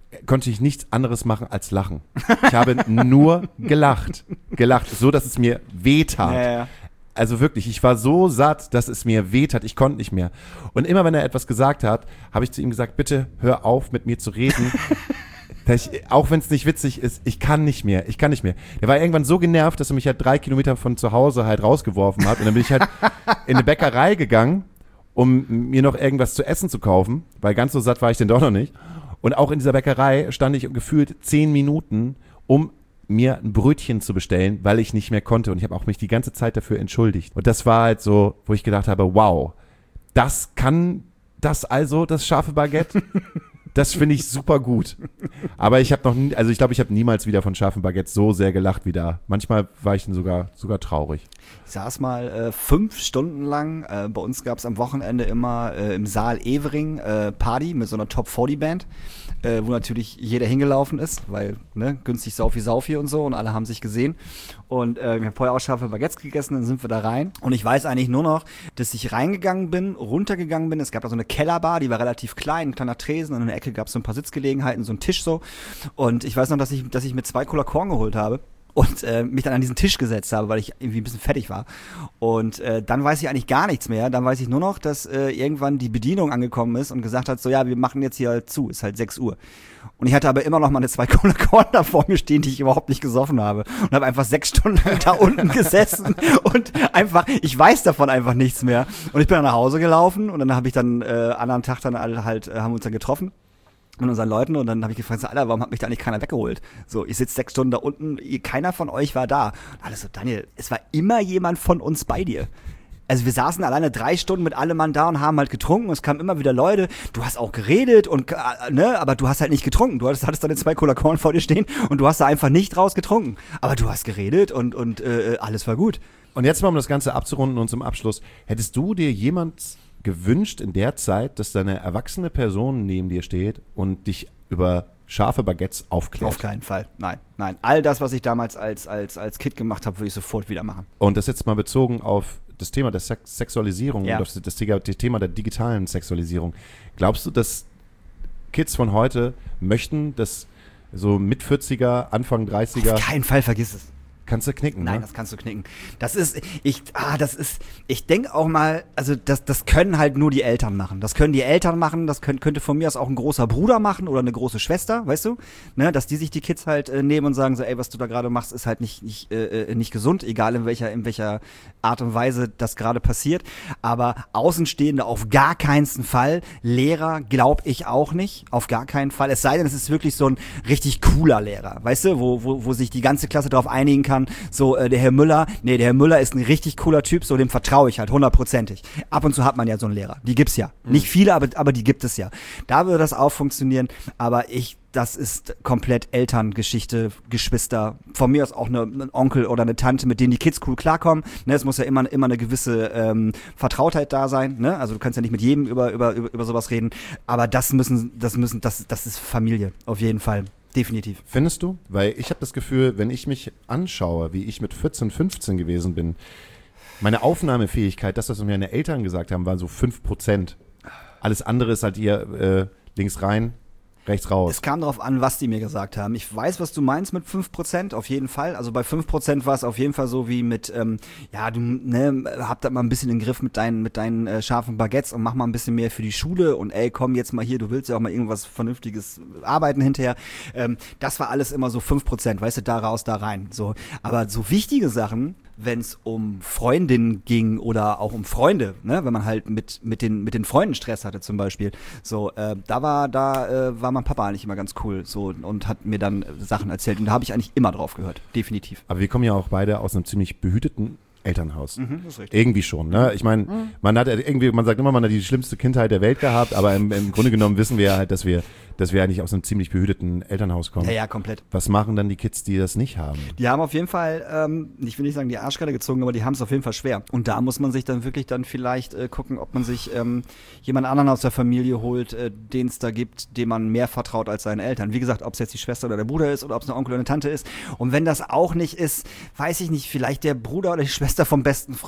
konnte ich nichts anderes machen als lachen. Ich habe nur gelacht. Gelacht, so dass es mir wehtat. Ja, ja. Also wirklich, ich war so satt, dass es mir wehtat. Ich konnte nicht mehr. Und immer wenn er etwas gesagt hat, habe ich zu ihm gesagt, bitte hör auf, mit mir zu reden. Dass ich, auch wenn es nicht witzig ist, ich kann nicht mehr, ich kann nicht mehr. Der war irgendwann so genervt, dass er mich halt drei Kilometer von zu Hause halt rausgeworfen hat. Und dann bin ich halt in eine Bäckerei gegangen, um mir noch irgendwas zu essen zu kaufen, weil ganz so satt war ich denn doch noch nicht. Und auch in dieser Bäckerei stand ich gefühlt zehn Minuten, um mir ein Brötchen zu bestellen, weil ich nicht mehr konnte. Und ich habe auch mich die ganze Zeit dafür entschuldigt. Und das war halt so, wo ich gedacht habe, wow, das kann das also, das scharfe Baguette? Das finde ich super gut. Aber ich habe noch nie, also ich glaube, ich habe niemals wieder von scharfen Baguettes so sehr gelacht wie da. Manchmal war ich dann sogar, sogar traurig. Ich saß mal äh, fünf Stunden lang, äh, bei uns gab es am Wochenende immer äh, im Saal Evering äh, Party mit so einer Top vierzig Band, äh, wo natürlich jeder hingelaufen ist, weil ne, günstig Saufi Saufi und so und alle haben sich gesehen. Und äh, wir haben vorher auch scharfe Baguettes gegessen, dann sind wir da rein. Und ich weiß eigentlich nur noch, dass ich reingegangen bin, runtergegangen bin. Es gab da so eine Kellerbar, die war relativ klein, ein kleiner Tresen. Und in der Ecke gab es so ein paar Sitzgelegenheiten, so einen Tisch so. Und ich weiß noch, dass ich, dass ich mir zwei Cola Korn geholt habe. Und äh, mich dann an diesen Tisch gesetzt habe, weil ich irgendwie ein bisschen fertig war. Und äh, dann weiß ich eigentlich gar nichts mehr. Dann weiß ich nur noch, dass äh, irgendwann die Bedienung angekommen ist und gesagt hat, so ja, wir machen jetzt hier zu, ist halt sechs Uhr. Und ich hatte aber immer noch meine zwei Cola Korn da vor mir stehen, die ich überhaupt nicht gesoffen habe. Und habe einfach sechs Stunden lang da unten gesessen und einfach, ich weiß davon einfach nichts mehr. Und ich bin dann nach Hause gelaufen und dann habe ich dann äh, anderen Tag dann alle halt, äh, haben wir uns dann getroffen mit unseren Leuten und dann habe ich gefragt, so, Alter, warum hat mich da eigentlich keiner weggeholt? So, ich sitze sechs Stunden da unten, ihr, keiner von euch war da. Und alles so, Daniel, es war immer jemand von uns bei dir. Also wir saßen alleine drei Stunden mit allem Mann da und haben halt getrunken. Es kamen immer wieder Leute. Du hast auch geredet und äh, ne, aber du hast halt nicht getrunken. Du hattest, hattest deine zwei Cola Korn vor dir stehen und du hast da einfach nicht raus getrunken. Aber du hast geredet und und äh, alles war gut. Und jetzt mal, um das Ganze abzurunden und zum Abschluss, hättest du dir jemand gewünscht in der Zeit, dass da eine erwachsene Person neben dir steht und dich über scharfe Baguettes aufklärt? Auf keinen Fall. Nein, nein. All das, was ich damals als als als Kid gemacht habe, würde ich sofort wieder machen. Und das jetzt mal bezogen auf das Thema der Sex- Sexualisierung Ja. und auf das, das Thema der digitalen Sexualisierung. Glaubst du, dass Kids von heute möchten, dass so mit vierziger, Anfang dreißiger, Auf keinen Fall, vergiss es. kannst du knicken, Nein, ne? das kannst du knicken. Das ist, ich, ah, das ist, ich denke auch mal, also das, das können halt nur die Eltern machen. Das können die Eltern machen, das können, könnte von mir aus auch ein großer Bruder machen oder eine große Schwester, weißt du? Ne, dass die sich die Kids halt äh, nehmen und sagen so, ey, was du da gerade machst, ist halt nicht, nicht, äh, nicht gesund, egal in welcher, in welcher Art und Weise das gerade passiert. Aber Außenstehende auf gar keinen Fall, Lehrer glaube ich auch nicht, auf gar keinen Fall. Es sei denn, es ist wirklich so ein richtig cooler Lehrer, weißt du, wo, wo, wo sich die ganze Klasse darauf einigen kann, so äh, der Herr Müller, nee, der Herr Müller ist ein richtig cooler Typ, so dem vertraue ich halt hundertprozentig. Ab und zu hat man ja so einen Lehrer, die gibt's ja. Mhm. Nicht viele, aber, aber die gibt es ja. Da würde das auch funktionieren, aber ich, das ist komplett Elterngeschichte, Geschwister, von mir aus auch eine, ein Onkel oder eine Tante, mit denen die Kids cool klarkommen. Ne, es muss ja immer, immer eine gewisse ähm, Vertrautheit da sein. Ne? Also du kannst ja nicht mit jedem über, über, über, über sowas reden, aber das müssen, das müssen, das, das ist Familie, auf jeden Fall. Definitiv. Findest du? Weil ich habe das Gefühl, wenn ich mich anschaue, wie ich mit vierzehn, fünfzehn gewesen bin, meine Aufnahmefähigkeit, das, was mir meine Eltern gesagt haben, war so fünf Prozent. Alles andere ist halt hier äh, links rein, rechts raus. Es kam darauf an, was die mir gesagt haben. Ich weiß, was du meinst mit fünf Prozent, auf jeden Fall. Also bei fünf Prozent war es auf jeden Fall so wie mit, ähm, ja, du ne, hab da mal ein bisschen den Griff mit deinen, mit deinen äh, scharfen Baguettes und mach mal ein bisschen mehr für die Schule und ey, komm jetzt mal hier, du willst ja auch mal irgendwas Vernünftiges arbeiten hinterher. Ähm, das war alles immer so fünf Prozent, weißt du, da raus, da rein. So. Aber so wichtige Sachen, wenn es um Freundinnen ging oder auch um Freunde, ne, wenn man halt mit mit den mit den Freunden Stress hatte zum Beispiel, so äh, da war da äh, war mein Papa eigentlich immer ganz cool so und hat mir dann Sachen erzählt und da habe ich eigentlich immer drauf gehört, definitiv. Aber wir kommen ja auch beide aus einem ziemlich behüteten Elternhaus. Mhm, das ist richtig. Irgendwie schon, ne? Ich meine, mhm. man hat irgendwie, man sagt immer, man hat die schlimmste Kindheit der Welt gehabt, aber im, im Grunde genommen wissen wir ja halt, dass wir, dass wir eigentlich aus einem ziemlich behüteten Elternhaus kommen. Ja, ja, komplett. Was machen dann die Kids, die das nicht haben? Die haben auf jeden Fall, ähm, ich will nicht sagen die Arschkarte gezogen, aber die haben es auf jeden Fall schwer. Und da muss man sich dann wirklich dann vielleicht äh, gucken, ob man sich ähm, jemand anderen aus der Familie holt, äh, den es da gibt, dem man mehr vertraut als seinen Eltern. Wie gesagt, ob es jetzt die Schwester oder der Bruder ist oder ob es eine Onkel oder eine Tante ist. Und wenn das auch nicht ist, weiß ich nicht, vielleicht der Bruder oder die Schwester vom besten Freund.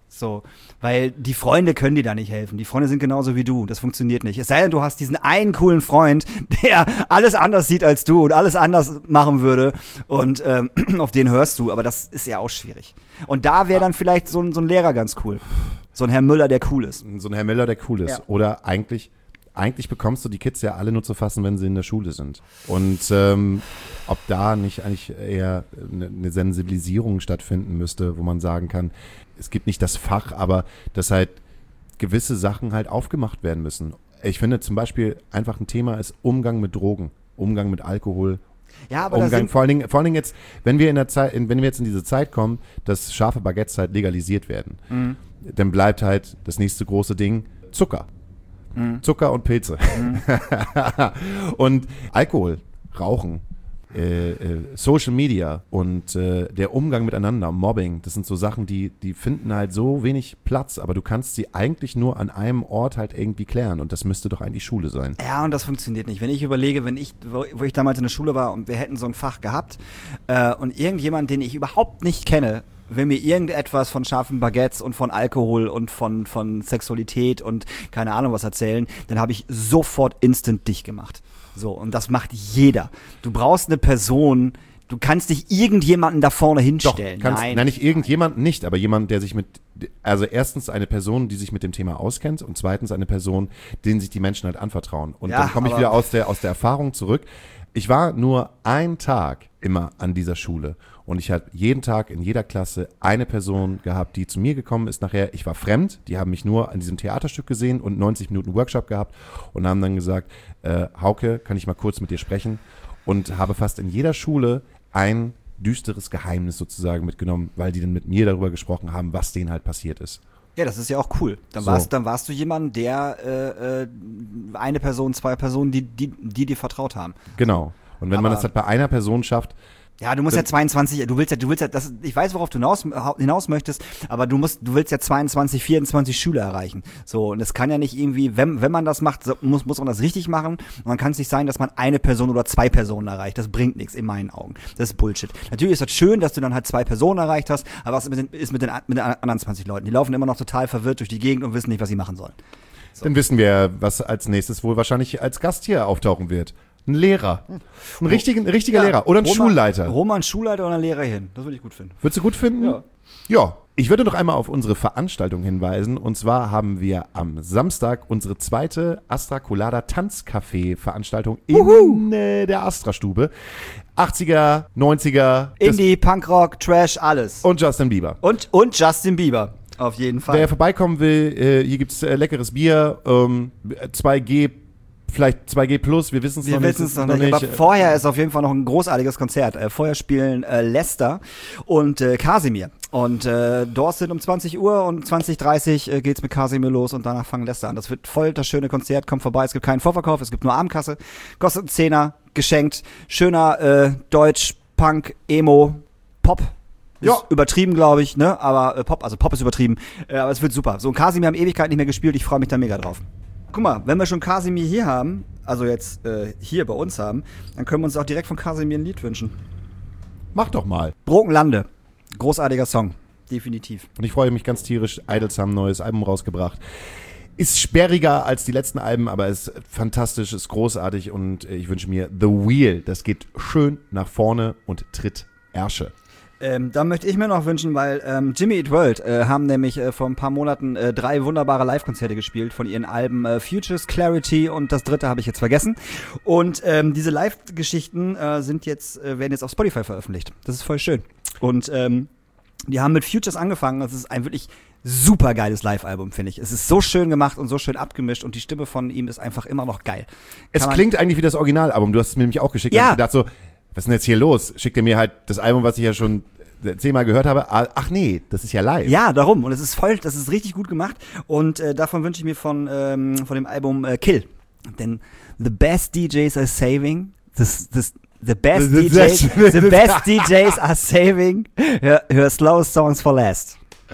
So, weil die Freunde können dir da nicht helfen. Die Freunde sind genauso wie du. Das funktioniert nicht. Es sei denn, du hast diesen einen coolen Freund, der alles anders sieht als du und alles anders machen würde. Und ähm, auf den hörst du. Aber das ist ja auch schwierig. Und da wäre dann vielleicht so ein, so ein Lehrer ganz cool. So ein Herr Müller, der cool ist. So ein Herr Müller, der cool ist. Ja. Oder eigentlich, eigentlich bekommst du die Kids ja alle nur zu fassen, wenn sie in der Schule sind. Und ähm, ob da nicht eigentlich eher eine, eine Sensibilisierung stattfinden müsste, wo man sagen kann, es gibt nicht das Fach, aber dass halt gewisse Sachen halt aufgemacht werden müssen. Ich finde zum Beispiel einfach ein Thema ist Umgang mit Drogen, Umgang mit Alkohol. Ja, aber da Umgang, sind, vor allen Dingen, vor allen Dingen jetzt, wenn wir in der Zeit, wenn wir jetzt in diese Zeit kommen, dass scharfe Baguettes halt legalisiert werden, Mhm. dann bleibt halt das nächste große Ding Zucker. Mhm. Zucker und Pilze. Mhm. Und Alkohol, Rauchen, äh, äh, Social Media und äh, der Umgang miteinander, Mobbing, das sind so Sachen, die, die finden halt so wenig Platz, aber du kannst sie eigentlich nur an einem Ort halt irgendwie klären und das müsste doch eigentlich Schule sein. Ja, und das funktioniert nicht. Wenn ich überlege, wenn ich, wo, wo ich damals in der Schule war und wir hätten so ein Fach gehabt äh, und irgendjemand, den ich überhaupt nicht kenne, will mir irgendetwas von scharfen Baguettes und von Alkohol und von, von Sexualität und keine Ahnung was erzählen, dann habe ich sofort instant dicht gemacht. So, und das macht jeder. Du brauchst eine Person, du kannst nicht irgendjemanden da vorne hinstellen. Kannst, nein. nein, nicht irgendjemanden nicht, aber jemand, der sich mit, also erstens eine Person, die sich mit dem Thema auskennt und zweitens eine Person, denen sich die Menschen halt anvertrauen. Und Ja, dann komme ich aber- wieder aus der, aus der Erfahrung zurück. Ich war nur einen Tag immer an dieser Schule und ich habe jeden Tag in jeder Klasse eine Person gehabt, die zu mir gekommen ist nachher. Ich war fremd, die haben mich nur an diesem Theaterstück gesehen und neunzig Minuten Workshop gehabt und haben dann gesagt, äh, Hauke, kann ich mal kurz mit dir sprechen? Und habe fast in jeder Schule ein düsteres Geheimnis sozusagen mitgenommen, weil die dann mit mir darüber gesprochen haben, was denen halt passiert ist. Ja, das ist ja auch cool. Dann, So. warst, dann warst du jemand, der äh, äh, eine Person, zwei Personen, die, die, die dir vertraut haben. Genau. Und wenn man Aber- das halt bei einer Person schafft, Ja, du musst ja zweiundzwanzig, du willst ja, du willst ja, das, ich weiß, worauf du hinaus, hinaus möchtest, aber du musst, du willst ja zweiundzwanzig, vierundzwanzig Schüler erreichen. So, und es kann ja nicht irgendwie, wenn, wenn man das macht, so, muss, muss man das richtig machen. Und dann kann es nicht sein, dass man eine Person oder zwei Personen erreicht. Das bringt nichts, in meinen Augen. Das ist Bullshit. Natürlich ist das schön, dass du dann halt zwei Personen erreicht hast, aber was ist mit den, ist mit den, mit den anderen zwanzig Leuten? Die laufen immer noch total verwirrt durch die Gegend und wissen nicht, was sie machen sollen. dann wissen wir, was als nächstes wohl wahrscheinlich als Gast hier auftauchen wird. Ein Lehrer. Ein, richtigen, ein richtiger Ja, Lehrer. Oder ein Roman- Schulleiter. Roman Schulleiter oder ein Lehrer hin. Das würde ich gut finden. Würdest du gut finden? Ja. Ja. Ich würde noch einmal auf unsere Veranstaltung hinweisen. Und zwar haben wir am Samstag unsere zweite Astra Colada Tanzcafé-Veranstaltung in äh, der Astra-Stube. achtziger, neunziger das- Indie, Punkrock, Trash, alles. und Justin Bieber. Und, und Justin Bieber. Auf jeden Fall. Wer vorbeikommen will, äh, hier gibt's äh, leckeres Bier, ähm, zwei G, vielleicht zwei G plus, wir wissen es noch Wir nicht. wissen es noch nicht, aber vorher ist auf jeden Fall noch ein großartiges Konzert. Äh, vorher spielen äh, Lester und äh, Kasimir. Und äh, dort sind um zwanzig Uhr und zwanzig Uhr dreißig äh, geht's mit Kasimir los und danach fangen Lester an. Das wird voll das schöne Konzert, kommt vorbei. Es gibt keinen Vorverkauf, es gibt nur Abendkasse. Kostet einen Zehner, geschenkt. Schöner äh, Deutsch, Punk, Emo, Pop. Ist Ja. übertrieben, glaube ich, ne? Aber äh, Pop, also Pop ist übertrieben. Äh, aber es wird super. So, und Kasimir haben Ewigkeit nicht mehr gespielt. Ich freue mich da mega drauf. Guck mal, wenn wir schon Kasimir hier haben, also jetzt äh, hier bei uns haben, dann können wir uns auch direkt von Kasimir ein Lied wünschen. Mach doch mal. Brokenlande. Großartiger Song. Definitiv. Und ich freue mich ganz tierisch. Idols haben ein neues Album rausgebracht. Ist sperriger als die letzten Alben, aber ist fantastisch, ist großartig und äh, ich wünsche mir The Wheel. Das geht schön nach vorne und tritt Ärsche. Ähm, da möchte ich mir noch wünschen, weil ähm, Jimmy Eat World äh, haben nämlich äh, vor ein paar Monaten äh, drei wunderbare Live-Konzerte gespielt von ihren Alben äh, Futures, Clarity und das dritte habe ich jetzt vergessen. Und ähm, diese Live-Geschichten äh, sind jetzt äh, werden jetzt auf Spotify veröffentlicht. Das ist voll schön. Und ähm, die haben mit Futures angefangen. Das ist ein wirklich super geiles Live-Album, finde ich. Es ist so schön gemacht und so schön abgemischt und die Stimme von ihm ist einfach immer noch geil. Es Kann man- klingt eigentlich wie das Originalalbum. Du hast es mir nämlich auch geschickt. Ja. Und ich dachte so, was ist denn jetzt hier los? Schickt er mir halt das Album, was ich ja schon zehnmal gehört habe. Ach nee, das ist ja live. Ja, darum. Und es ist voll, das ist richtig gut gemacht. Und äh, davon wünsche ich mir von, ähm, von dem Album äh, Kill. Denn the best D Js are saving. This, this, the best The- D the- Js, the best D Js are saving her, her slow songs for last.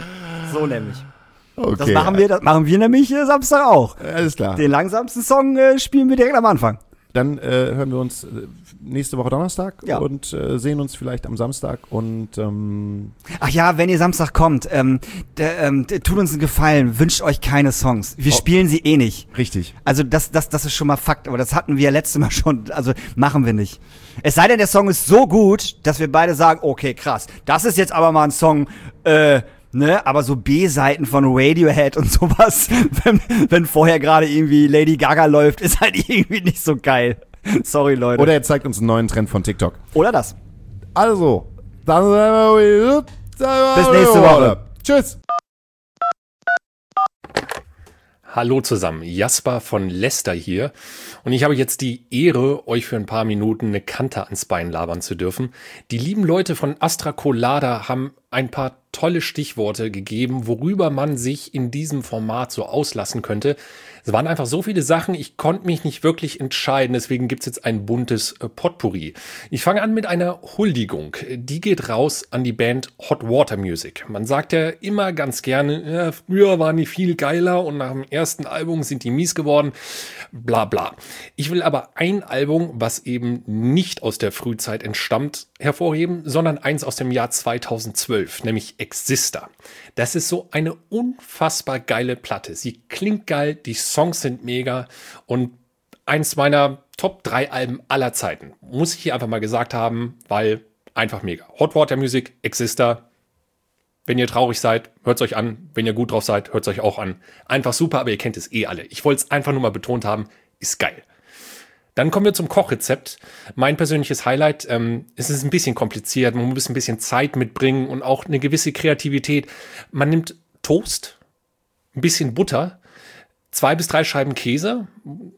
So nämlich. Okay. Das machen wir, das machen wir nämlich äh, Samstag auch. Alles klar. Den langsamsten Song äh, spielen wir direkt am Anfang. dann äh, hören wir uns äh, nächste Woche Donnerstag Ja. und äh, sehen uns vielleicht am Samstag und ähm, Ach ja, wenn ihr Samstag kommt, ähm, der, ähm, der, tut uns einen Gefallen, wünscht euch keine Songs. Wir Oh. spielen sie eh nicht. richtig. Also das, das, das ist schon mal Fakt, aber das hatten wir ja letztes Mal schon, also machen wir nicht. Es sei denn, der Song ist so gut, dass wir beide sagen, okay, krass, das ist jetzt aber mal ein Song, äh, ne, aber so B-Seiten von Radiohead und sowas, wenn, wenn vorher gerade irgendwie Lady Gaga läuft, ist halt irgendwie nicht so geil. Sorry, Leute. Oder er zeigt uns einen neuen Trend von TikTok. Oder das. Also, dann bis nächste Woche. Tschüss. Hallo zusammen, Jasper von Lester hier und ich habe jetzt die Ehre, euch für ein paar Minuten eine Kante ans Bein labern zu dürfen. Die lieben Leute von Astra Colada haben ein paar tolle Stichworte gegeben, worüber man sich in diesem Format so auslassen könnte. Es waren einfach so viele Sachen, ich konnte mich nicht wirklich entscheiden, deswegen gibt's jetzt ein buntes äh, Potpourri. Ich fange an mit einer Huldigung. Die geht raus an die Band Hot Water Music. Man sagt ja immer ganz gerne, ja, früher waren die viel geiler und nach dem ersten Album sind die mies geworden, bla bla. Ich will aber ein Album, was eben nicht aus der Frühzeit entstammt, hervorheben, sondern eins aus dem Jahr zweitausendzwölf, nämlich Exister. Das ist so eine unfassbar geile Platte. Sie klingt geil, die Songs sind mega und eins meiner Top drei Alben aller Zeiten. Muss ich hier einfach mal gesagt haben, weil einfach mega. Hot Water Music, Exister. Wenn ihr traurig seid, hört's euch an. Wenn ihr gut drauf seid, hört's euch auch an. Einfach super, aber ihr kennt es eh alle. Ich wollte es einfach nur mal betont haben, ist geil. Dann kommen wir zum Kochrezept. Mein persönliches Highlight, ähm, es ist ein bisschen kompliziert, man muss ein bisschen Zeit mitbringen und auch eine gewisse Kreativität. Man nimmt Toast, ein bisschen Butter, zwei bis drei Scheiben Käse,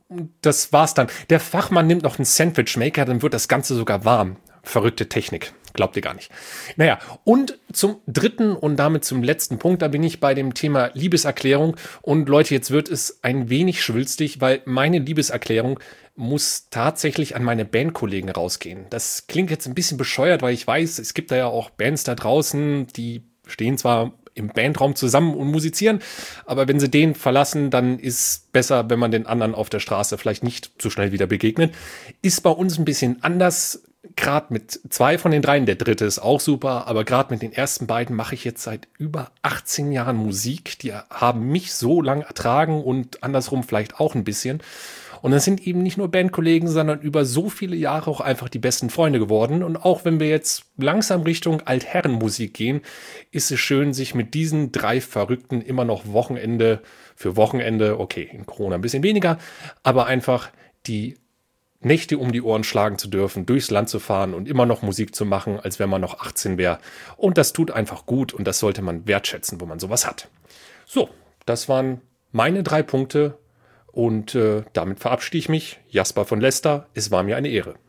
das war's dann. Der Fachmann nimmt noch einen Sandwichmaker, dann wird das Ganze sogar warm. Verrückte Technik, glaubt ihr gar nicht. Naja, und zum dritten und damit zum letzten Punkt, da bin ich bei dem Thema Liebeserklärung. Und Leute, jetzt wird es ein wenig schwülstig, weil meine Liebeserklärung muss tatsächlich an meine Bandkollegen rausgehen. Das klingt jetzt ein bisschen bescheuert, weil ich weiß, es gibt da ja auch Bands da draußen, die stehen zwar im Bandraum zusammen und musizieren, aber wenn sie den verlassen, dann ist besser, wenn man den anderen auf der Straße vielleicht nicht so schnell wieder begegnet. Ist bei uns ein bisschen anders. Gerade mit zwei von den dreien, der dritte ist auch super, aber gerade mit den ersten beiden mache ich jetzt seit über achtzehn Jahren Musik. Die haben mich so lang ertragen und andersrum vielleicht auch ein bisschen. Und das sind eben nicht nur Bandkollegen, sondern über so viele Jahre auch einfach die besten Freunde geworden. Und auch wenn wir jetzt langsam Richtung Altherrenmusik gehen, ist es schön, sich mit diesen drei Verrückten immer noch Wochenende für Wochenende, okay, in Corona ein bisschen weniger, aber einfach die Nächte um die Ohren schlagen zu dürfen, durchs Land zu fahren und immer noch Musik zu machen, als wenn man noch achtzehn wäre. Und das tut einfach gut und das sollte man wertschätzen, wo man sowas hat. So, das waren meine drei Punkte und äh, damit verabschiede ich mich. Jasper von Lester, es war mir eine Ehre.